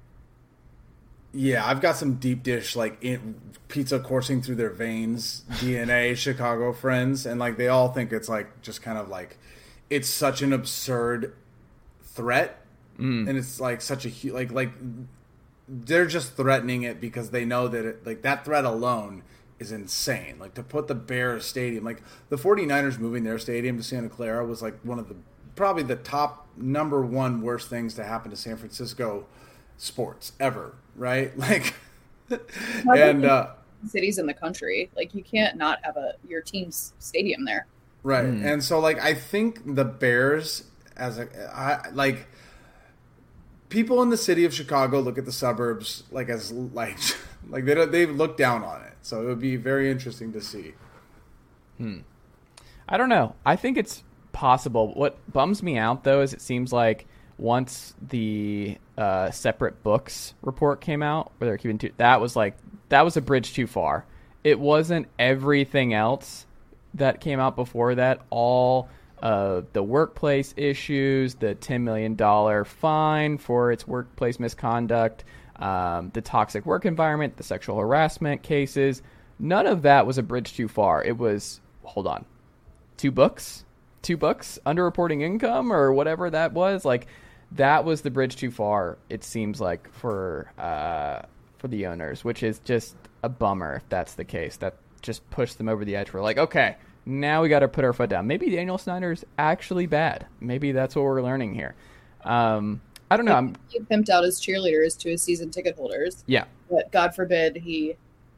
S3: yeah, I've got some deep dish like in, pizza coursing through their veins D N A Chicago friends, and like they all think it's like just kind of like it's such an absurd threat, mm. and it's like such a like like they're just threatening it because they know that it, like that threat alone is insane. Like to put the Bears stadium, like the 49ers moving their stadium to Santa Clara was like one of the probably the top number one worst things to happen to San Francisco sports ever, right? Like and uh
S4: cities in the country, like you can't not have a your team's stadium there.
S3: Right. Mm. And so like I think the Bears as a I, like people in the city of Chicago look at the suburbs like as like like they don't, they look down on it. So it would be very interesting to see.
S1: Hmm. I don't know. I think it's possible. What bums me out though is it seems like once the uh, separate books report came out, where they're keeping two, that was like that was a bridge too far. It wasn't everything else that came out before that. All uh, the workplace issues, the ten million dollars fine for its workplace misconduct, um, the toxic work environment, the sexual harassment cases. None of that was a bridge too far. It was, hold on, two books, two books, underreporting income or whatever that was. Like that was the bridge too far. It seems like for uh, for the owners, which is just a bummer if that's the case. That just pushed them over the edge. We're like, okay, now we got to put our foot down. Maybe Daniel Snyder's actually bad. Maybe that's what we're learning here. Um, I don't know. I'm
S4: he pimped out his cheerleaders to his season ticket holders.
S1: Yeah.
S4: But God forbid he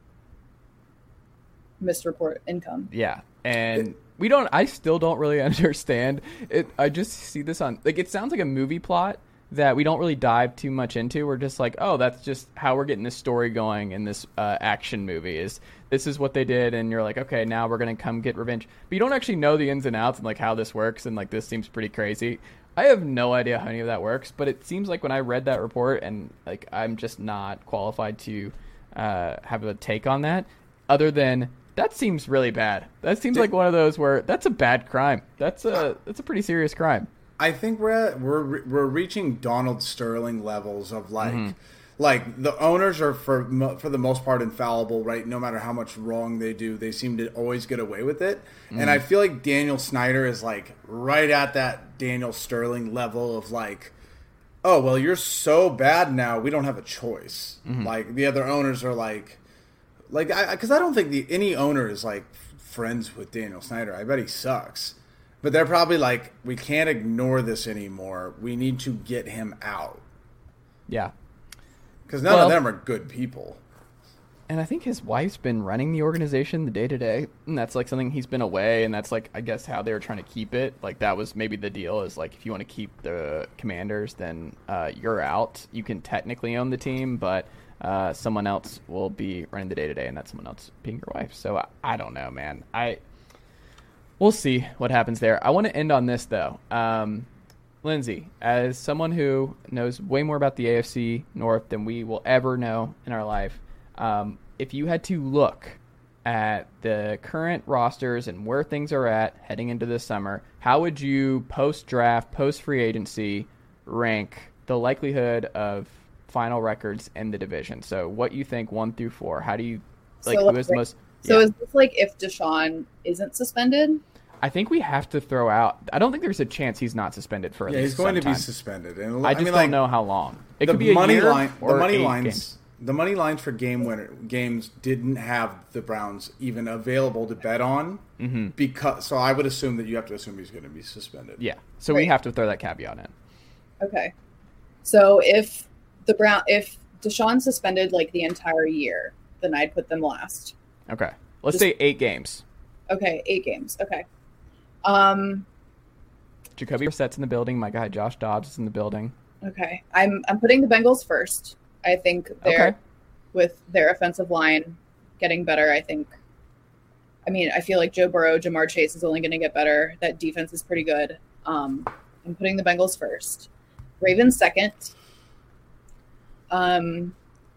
S4: misreport income.
S1: Yeah. And we don't, I still don't really understand it. I just see this on, like, it sounds like a movie plot that we don't really dive too much into. We're just like, oh, that's just how we're getting this story going in this uh, action movie is this is what they did. And you're like, okay, now we're going to come get revenge. But you don't actually know the ins and outs and like how this works. And like, this seems pretty crazy. I have no idea how any of that works, but it seems like when I read that report and like, I'm just not qualified to uh, have a take on that other than that seems really bad. That seems like one of those where that's a bad crime. That's a, that's a pretty serious crime.
S3: I think we're at, we're we're reaching Donald Sterling levels of like mm-hmm. like the owners are for for the most part infallible, right? No matter how much wrong they do, they seem to always get away with it. Mm-hmm. And I feel like Daniel Snyder is like right at that Daniel Sterling level of like, oh well, you're so bad now, we don't have a choice. Mm-hmm. Like the other owners are like, like I because I don't think the any owner is like friends with Daniel Snyder. I bet he sucks. But they're probably like, we can't ignore this anymore. We need to get him out.
S1: Yeah.
S3: Because none well, of them are good people.
S1: And I think his wife's been running the organization the day-to-day. And that's like something he's been away. And that's like, I guess, how they were trying to keep it. Like, that was maybe the deal is like, if you want to keep the Commanders, then uh, you're out. You can technically own the team, but uh, someone else will be running the day-to-day. And that's someone else being your wife. So I, I don't know, man. I... We'll see what happens there. I want to end on this, though. Um, Lindsay, as someone who knows way more about the A F C North than we will ever know in our life, um, if you had to look at the current rosters and where things are at heading into this summer, how would you post-draft, post-free agency rank the likelihood of final records in the division? So what you think one through four, how do you, like,
S4: so,
S1: who is the most...
S4: So
S1: yeah.
S4: is this like if Deshaun isn't suspended?
S1: I think we have to throw out. I don't think there's a chance he's not suspended for. At
S3: yeah,
S1: least
S3: he's going
S1: some
S3: to be
S1: time.
S3: suspended. And
S1: I
S3: I
S1: just
S3: mean,
S1: don't
S3: like,
S1: know how long. It
S3: the
S1: could be a
S3: money
S1: year
S3: line.
S1: or
S3: the money
S1: eight
S3: lines.
S1: games.
S3: The money lines for game winner games didn't have the Browns even available to bet on mm-hmm. because. So I would assume that you have to assume he's going to be suspended.
S1: Yeah. So
S4: right.
S1: we have to throw that caveat in.
S4: Okay. So if the Brown, if Deshaun's suspended like the entire year, then I'd put them last.
S1: Okay. Let's
S4: Just,
S1: say eight games.
S4: Okay, eight games. Okay. Um,
S1: Jacoby Brissett's in the building. My guy Josh Dobbs is in the building.
S4: Okay. I'm I'm putting the Bengals first. I think they're
S1: okay.
S4: with their offensive line getting better. I think. I mean, I feel like Joe Burrow, Jamar Chase is only going to get better. That defense is pretty good. Um, I'm putting the Bengals first. Ravens second. Um.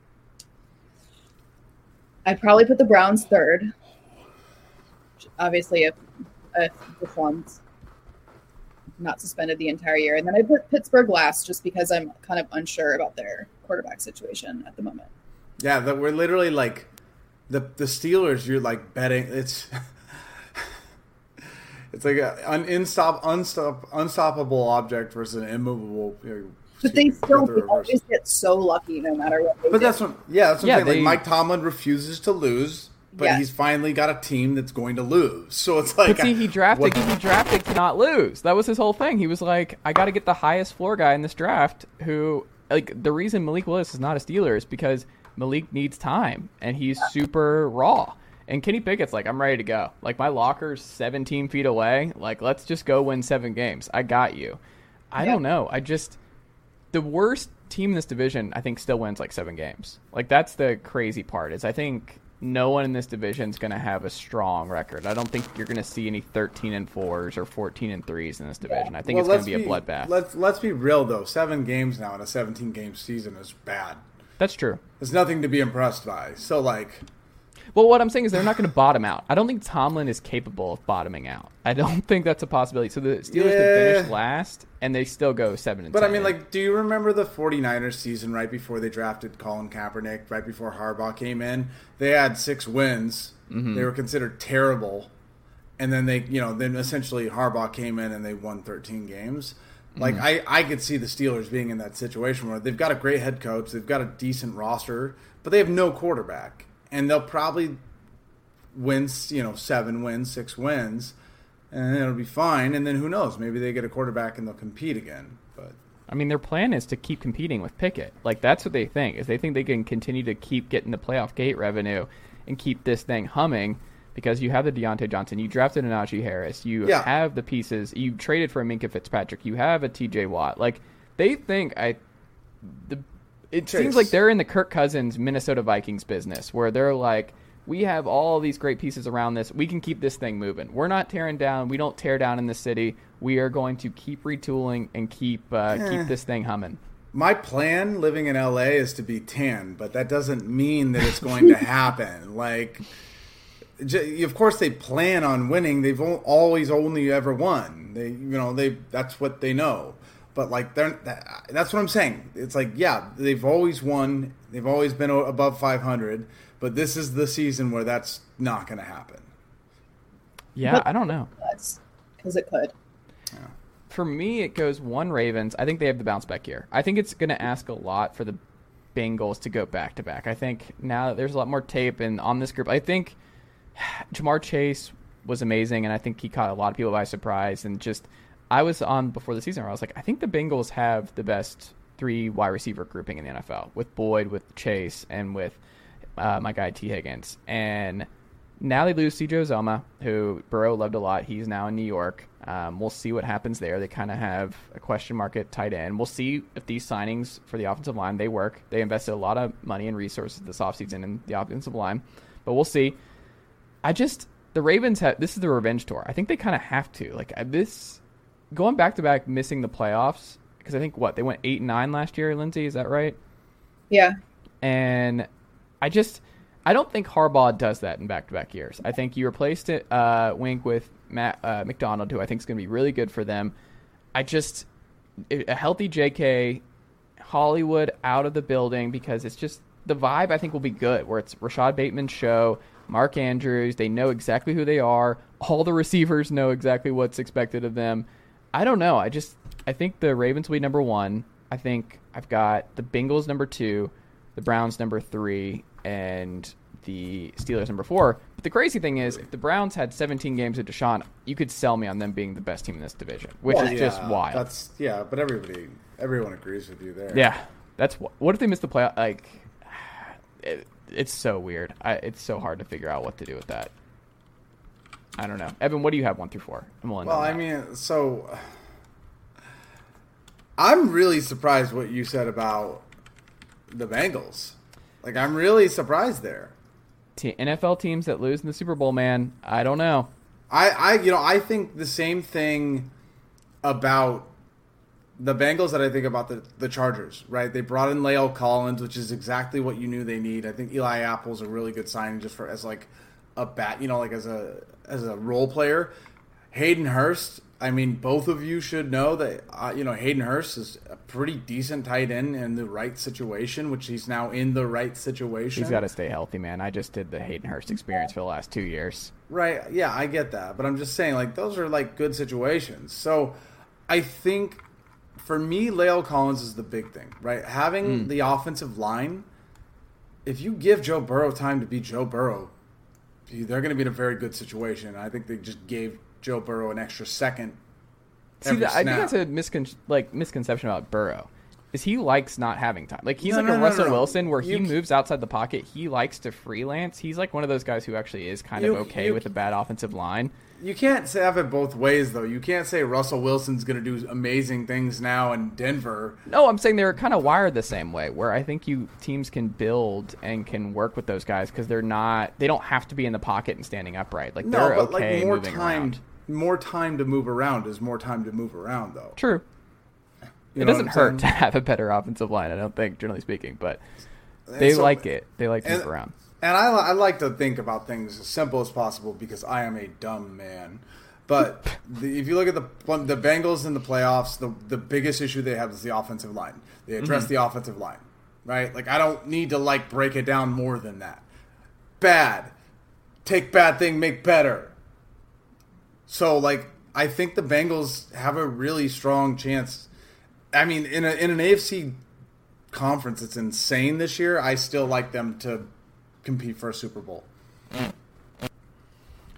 S4: I'd probably put the Browns third. Obviously, if, if Deshaun's not suspended the entire year. And then I put Pittsburgh last just because I'm kind of unsure about their quarterback situation at the moment.
S3: Yeah, that we're literally like the the Steelers, you're like betting. It's it's like an unstop, unstop, unstoppable object versus an immovable. You know,
S4: But they still they always get so lucky no matter what they
S3: But
S4: do.
S3: that's what, yeah, that's what
S1: Yeah,
S3: I'm saying.
S1: they-
S3: Like Mike Tomlin refuses to lose, but
S4: Yes.
S3: he's finally got a team that's going to lose. So it's like,
S1: But see, he drafted.
S3: what-
S1: He drafted to not lose. That was his whole thing. He was like, I got to get the highest floor guy in this draft. Who, like, the reason Malik Willis is not a Steeler is because Malik needs time and he's super raw. And Kenny Pickett's like, I'm ready to go. Like, my locker's seventeen feet away. Like, let's just go win seven games. I got you. I
S4: Yep.
S1: don't know. I just the worst team in this division, I think, still wins like seven games. Like, that's the crazy part. Is I think no one in this division is going to have a strong record. I don't think you're going to see any thirteen and fours or fourteen and threes in this division. I think
S3: Well,
S1: it's going
S3: let's
S1: to be a bloodbath.
S3: Let's let's be real though. Seven games now in a seventeen game season is bad.
S1: That's true.
S3: There's nothing to be impressed by. So like,
S1: Well, what I'm saying is they're not going to bottom out. I don't think Tomlin is capable of bottoming out. I don't think that's a possibility. So the Steelers
S3: Yeah.
S1: could finish last, and they still go seven and
S3: but
S1: ten.
S3: I mean, like, do you remember the 49ers season right before they drafted Colin Kaepernick, right before Harbaugh came in? They had six wins.
S1: Mm-hmm.
S3: They were considered terrible. And then they, you know, then essentially Harbaugh came in and they won thirteen games. Like,
S1: Mm-hmm.
S3: I, I could see the Steelers being in that situation where they've got a great head coach, they've got a decent roster, but they have no quarterback. And they'll probably wins, you know, seven wins, six wins, and it'll be fine. And then who knows? Maybe they get a quarterback and they'll compete again. But
S1: I mean, their plan is to keep competing with Pickett. Like, that's what they think, is they think they can continue to keep getting the playoff gate revenue and keep this thing humming because you have the Deontay Johnson, you drafted a Najee Harris, you
S3: Yeah.
S1: have the pieces, you traded for a Minkah Fitzpatrick, you have a T J Watt. Like, they think I the it
S3: Chase.
S1: seems like they're in the Kirk Cousins Minnesota Vikings business where they're like, we have all these great pieces around this. We can keep this thing moving. We're not tearing down. We don't tear down in the city. We are going to keep retooling and keep uh,
S3: Eh.
S1: keep this thing humming.
S3: my plan living in L A is to be tan, but that doesn't mean that it's going to happen. Like, j- of course they plan on winning. They've o- always only ever won. They, you know, they that's what they know. But like, they're that, that's what I'm saying. It's like, yeah, they've always won. They've always been o- above five hundred. But this is the season where that's not going to happen.
S1: Yeah,
S4: But-
S1: I don't know.
S4: Because it could.
S1: For me, it goes one Ravens. I think they have the bounce back year. I think it's going to ask a lot for the Bengals to go back to back. I think now that there's a lot more tape and on this group, I think Jamar Chase was amazing, and I think he caught a lot of people by surprise. And just, I was on before the season where I was like, I think the Bengals have the best three wide receiver grouping in the N F L with Boyd, with Chase, and with uh, my guy T. Higgins. And now they lose C J Uzomah, who Burrow loved a lot. He's now in New York. Um, we'll see what happens there. They kind of have a question mark at tight end. We'll see if these signings for the offensive line, they work. They invested a lot of money and resources this offseason in the offensive line. But we'll see. I just, the Ravens, have, this is the revenge tour. I think they kind of have to. Like, this, going back-to-back missing the playoffs, because I think, what, they went eight and nine last year, Lindsay, is that right?
S4: Yeah.
S1: And I just, I don't think Harbaugh does that in back-to-back years. I think you replaced it, uh, Wink with Matt uh, McDonald, who I think is going to be really good for them. I just, a healthy J K, Hollywood out of the building, because it's just, the vibe I think will be good, where it's Rashad Bateman's show, Mark Andrews, they know exactly who they are. All the receivers know exactly what's expected of them. I don't know. I just, I think the Ravens will be number one. I think I've got the Bengals number two, the Browns number three, and the Steelers number four. But the crazy thing is, if the Browns had seventeen games of Deshaun, you could sell me on them being the best team in this division, which
S3: Well,
S1: is just
S3: yeah,
S1: wild.
S3: That's yeah, but everybody, everyone agrees with you there.
S1: Yeah, that's what. What if they miss the playoff? Like, it, it's so weird. I, it's so hard to figure out what to do with that. I don't know, Evan. What do you have one through four? And we'll end
S3: Well,
S1: on
S3: I
S1: that.
S3: mean, so I'm really surprised what you said about the Bengals. Like, I'm really surprised there.
S1: T- N F L teams that lose in the Super Bowl, man. I don't know.
S3: I, I, you know, I think the same thing about the Bengals that I think about the, the Chargers, right? They brought in La'el Collins, which is exactly what you knew they need. I think Eli Apple's a really good signing just for as like a bat, you know, like as a as a role player. Hayden Hurst, I mean, both of you should know that, uh, you know, Hayden Hurst is a pretty decent tight end in the right situation, which he's now in the right situation.
S1: He's got to stay healthy, man. I just did the Hayden Hurst experience for the last two years.
S3: Right. Yeah, I get that. But I'm just saying, like, those are, like, good situations. So I think, for me, La'el Collins is the big thing, right? Having
S1: Mm.
S3: the offensive line, if you give Joe Burrow time to be Joe Burrow, they're going to be in a very good situation. I think they just gave Joe Burrow an extra second.
S1: See,
S3: every
S1: that, I think
S3: snap.
S1: that's a miscon- like misconception about Burrow. Is he likes not having time. Like, he's
S3: No,
S1: like
S3: no,
S1: a
S3: no,
S1: Russell
S3: no, no.
S1: Wilson where
S3: You
S1: he
S3: c-
S1: moves outside the pocket. He likes to freelance. He's like one of those guys who actually is kind
S3: You-
S1: of okay
S3: you-
S1: with a bad offensive line.
S3: You can't say- have it both ways, though. You can't say Russell Wilson's going to do amazing things now in Denver.
S1: No, I'm saying they're kind of wired the same way, where I think you teams can build and can work with those guys because they're not, they don't have to be in the pocket and standing upright. Like,
S3: No,
S1: they're
S3: but
S1: okay
S3: like more
S1: moving
S3: time,
S1: around.
S3: more time to move around is more time to move around, though.
S1: True.
S3: You
S1: It
S3: know
S1: doesn't
S3: what I'm
S1: hurt
S3: saying?
S1: to have a better offensive line, I don't think, generally speaking, but they
S3: so-
S1: like it. They like to
S3: and-
S1: move around.
S3: And I, I like to think about things as simple as possible because I am a dumb man. But the, if you look at the the Bengals in the playoffs, the the biggest issue they have is the offensive line. They address
S1: Mm-hmm.
S3: the offensive line, right? Like, I don't need to like break it down more than that. Bad, take bad thing, make better. So, like, I think the Bengals have a really strong chance. I mean, in a in an A F C conference, it's insane this year. I still like them to compete for a Super Bowl.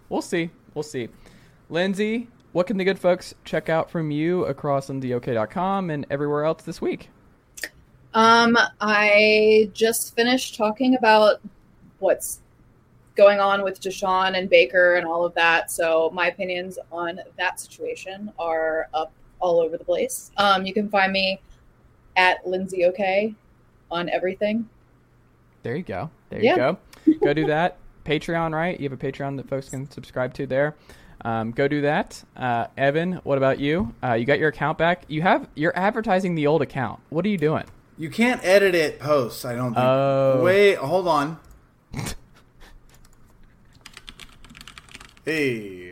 S1: we'll see. We'll see. Lindsay, what can the good folks check out from you across lindsay o k dot com and everywhere else this week?
S4: Um, I just finished talking about what's going on with Deshaun and Baker and all of that. So my opinions on that situation are up all over the place. Um, you can find me at Lindsay OK on everything.
S1: There you go. There
S4: Yeah.
S1: you go. Go do that. Patreon, right? You have a Patreon that folks can subscribe to there. Um, go do that. Uh, Evan, what about you? Uh, you got your account back. You have you're advertising the old account. What are you doing?
S3: You can't edit it post, I don't think.
S1: Oh.
S3: Wait, hold on. Hey.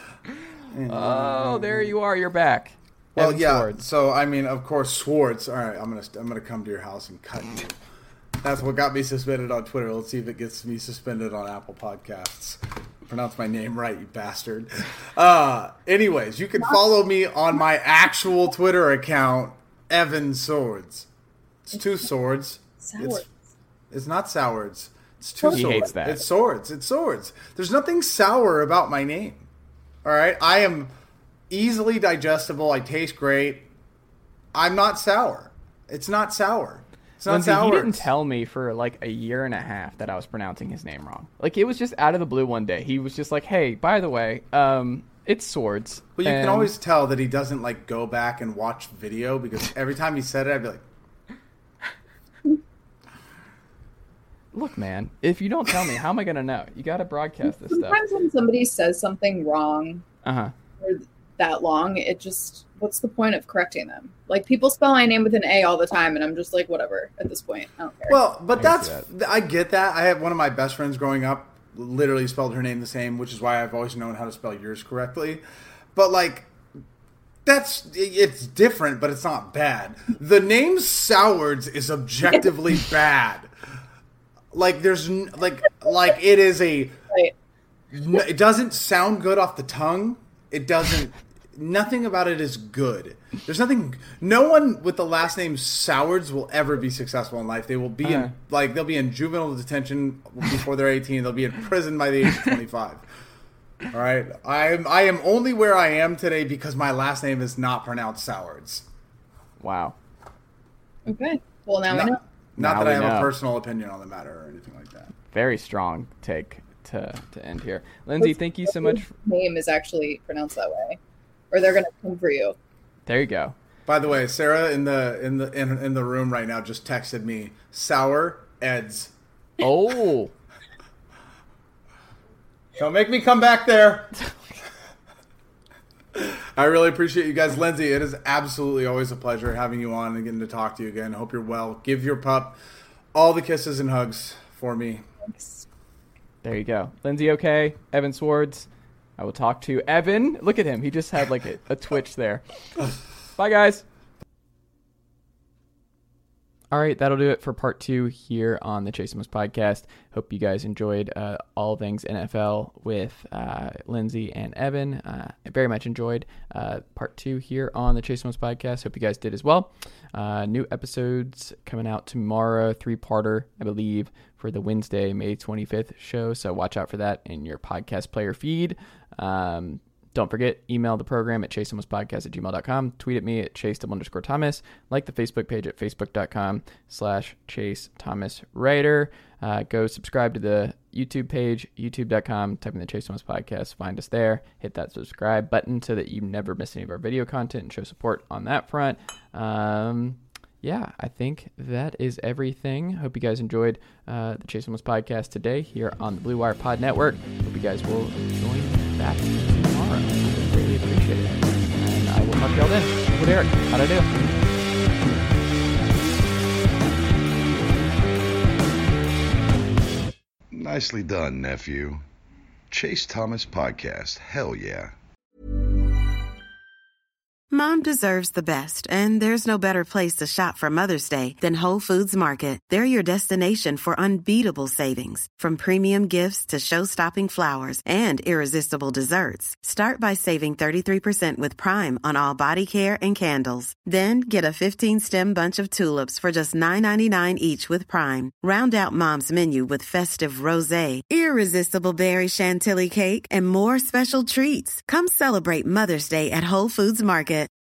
S1: Oh, there you are. You're back.
S3: Well,
S1: Evan
S3: yeah.
S1: Swords.
S3: So I mean, of course, Swords. All right, I'm gonna I'm gonna come to your house and cut you. That's what got me suspended on Twitter. Let's see if it gets me suspended on Apple Podcasts. Pronounce my name right, you bastard. Uh, anyways, you can follow me on my actual Twitter account, Evan Swords. It's two swords.
S4: Sour.
S3: It's, it's not sowards. It's two
S1: He
S3: swords.
S1: hates that.
S3: It's swords. It's swords. There's nothing sour about my name. All right? I am easily digestible. I taste great. I'm not sour. It's not sour. It's not
S1: Lindsay,
S3: sour.
S1: he didn't tell me for like a year and a half that I was pronouncing his name wrong. Like, it was just out of the blue one day. He was just like, hey, by the way, um, it's Swords.
S3: Well, you
S1: And-
S3: can always tell that he doesn't like go back and watch video because every time he said it, I'd be like,
S1: Look, man, if you don't tell me, how am I going to know? You got to broadcast this stuff.
S4: Sometimes when somebody says something wrong
S1: Uh-huh.
S4: for that long, it just, what's the point of correcting them? Like, people spell my name with an A all the time, and I'm just like, whatever, at this point. I don't care.
S3: well, but
S1: I
S3: that's,
S1: can see
S3: I get that. I have one of my best friends growing up literally spelled her name the same, which is why I've always known how to spell yours correctly. But like, that's, it's different, but it's not bad. The name Sowards is objectively bad. Like, there's, n- like, like it is a,
S4: Right.
S3: n- it doesn't sound good off the tongue. It doesn't, nothing about it is good. There's nothing, no one with the last name Sowards will ever be successful in life. They will be
S1: Uh-huh.
S3: in, like, they'll be in juvenile detention before they're eighteen. They'll be in prison by the age of twenty-five. All right? I am, I am only where I am today because my last name is not pronounced Sowards.
S1: Wow.
S4: Okay. Well, now we know.
S3: Not, not
S1: Now
S3: that I
S1: we
S3: have
S1: know.
S3: a personal opinion on the matter or anything like that.
S1: Very strong take to, to end here. Lindsay, thank you so much.
S4: Name is actually pronounced that way, or they're gonna come for you.
S1: There you go.
S3: By the way, Sarah in the in the in, in the room right now just texted me sour Eds.
S1: Oh,
S3: Don't make me come back there. I really appreciate you guys. Lindsay, it is absolutely always a pleasure having you on and getting to talk to you again. Hope you're well. Give your pup all the kisses and hugs for me.
S4: Thanks.
S1: there you go. Lindsay, okay. Evan Swords. I will talk to Evan. Look at him. He just had like a, a twitch there. Bye, guys. All right, that'll do it for part two here on the Chase Thomas podcast. Hope you guys enjoyed uh, all things N F L with uh, Lindsay and Evan. Uh, I very much enjoyed uh, part two here on the Chase Thomas podcast. Hope you guys did as well. Uh, new episodes coming out tomorrow, three-parter, I believe, for the Wednesday, May twenty-fifth show. So watch out for that in your podcast player feed. Um, Don't forget, email the program at chase thomas podcast at gmail dot com. Tweet at me at chase underscore Thomas. Like the Facebook page at facebook.com slash chase Thomas Writer. Uh, go subscribe to the YouTube page, youtube dot com. Type in the Chase Thomas podcast. Find us there. Hit that subscribe button so that you never miss any of our video content and show support on that front. Um, yeah, I think that is everything. Hope you guys enjoyed uh, the Chase Thomas podcast today here on the Blue Wire Pod Network. Hope you guys will join back tomorrow. I greatly appreciate it. And I will talk to y'all then. What Eric? How'd I do?
S5: Nicely done, nephew. Chase Thomas Podcast. Hell yeah.
S6: Mom deserves the best, and there's no better place to shop for Mother's Day than Whole Foods Market. They're your destination for unbeatable savings, from premium gifts to show-stopping flowers and irresistible desserts. Start by saving thirty-three percent with Prime on all body care and candles. Then get a fifteen-stem bunch of tulips for just nine ninety-nine each with Prime. Round out Mom's menu with festive rosé, irresistible berry chantilly cake, and more special treats. Come celebrate Mother's Day at Whole Foods Market.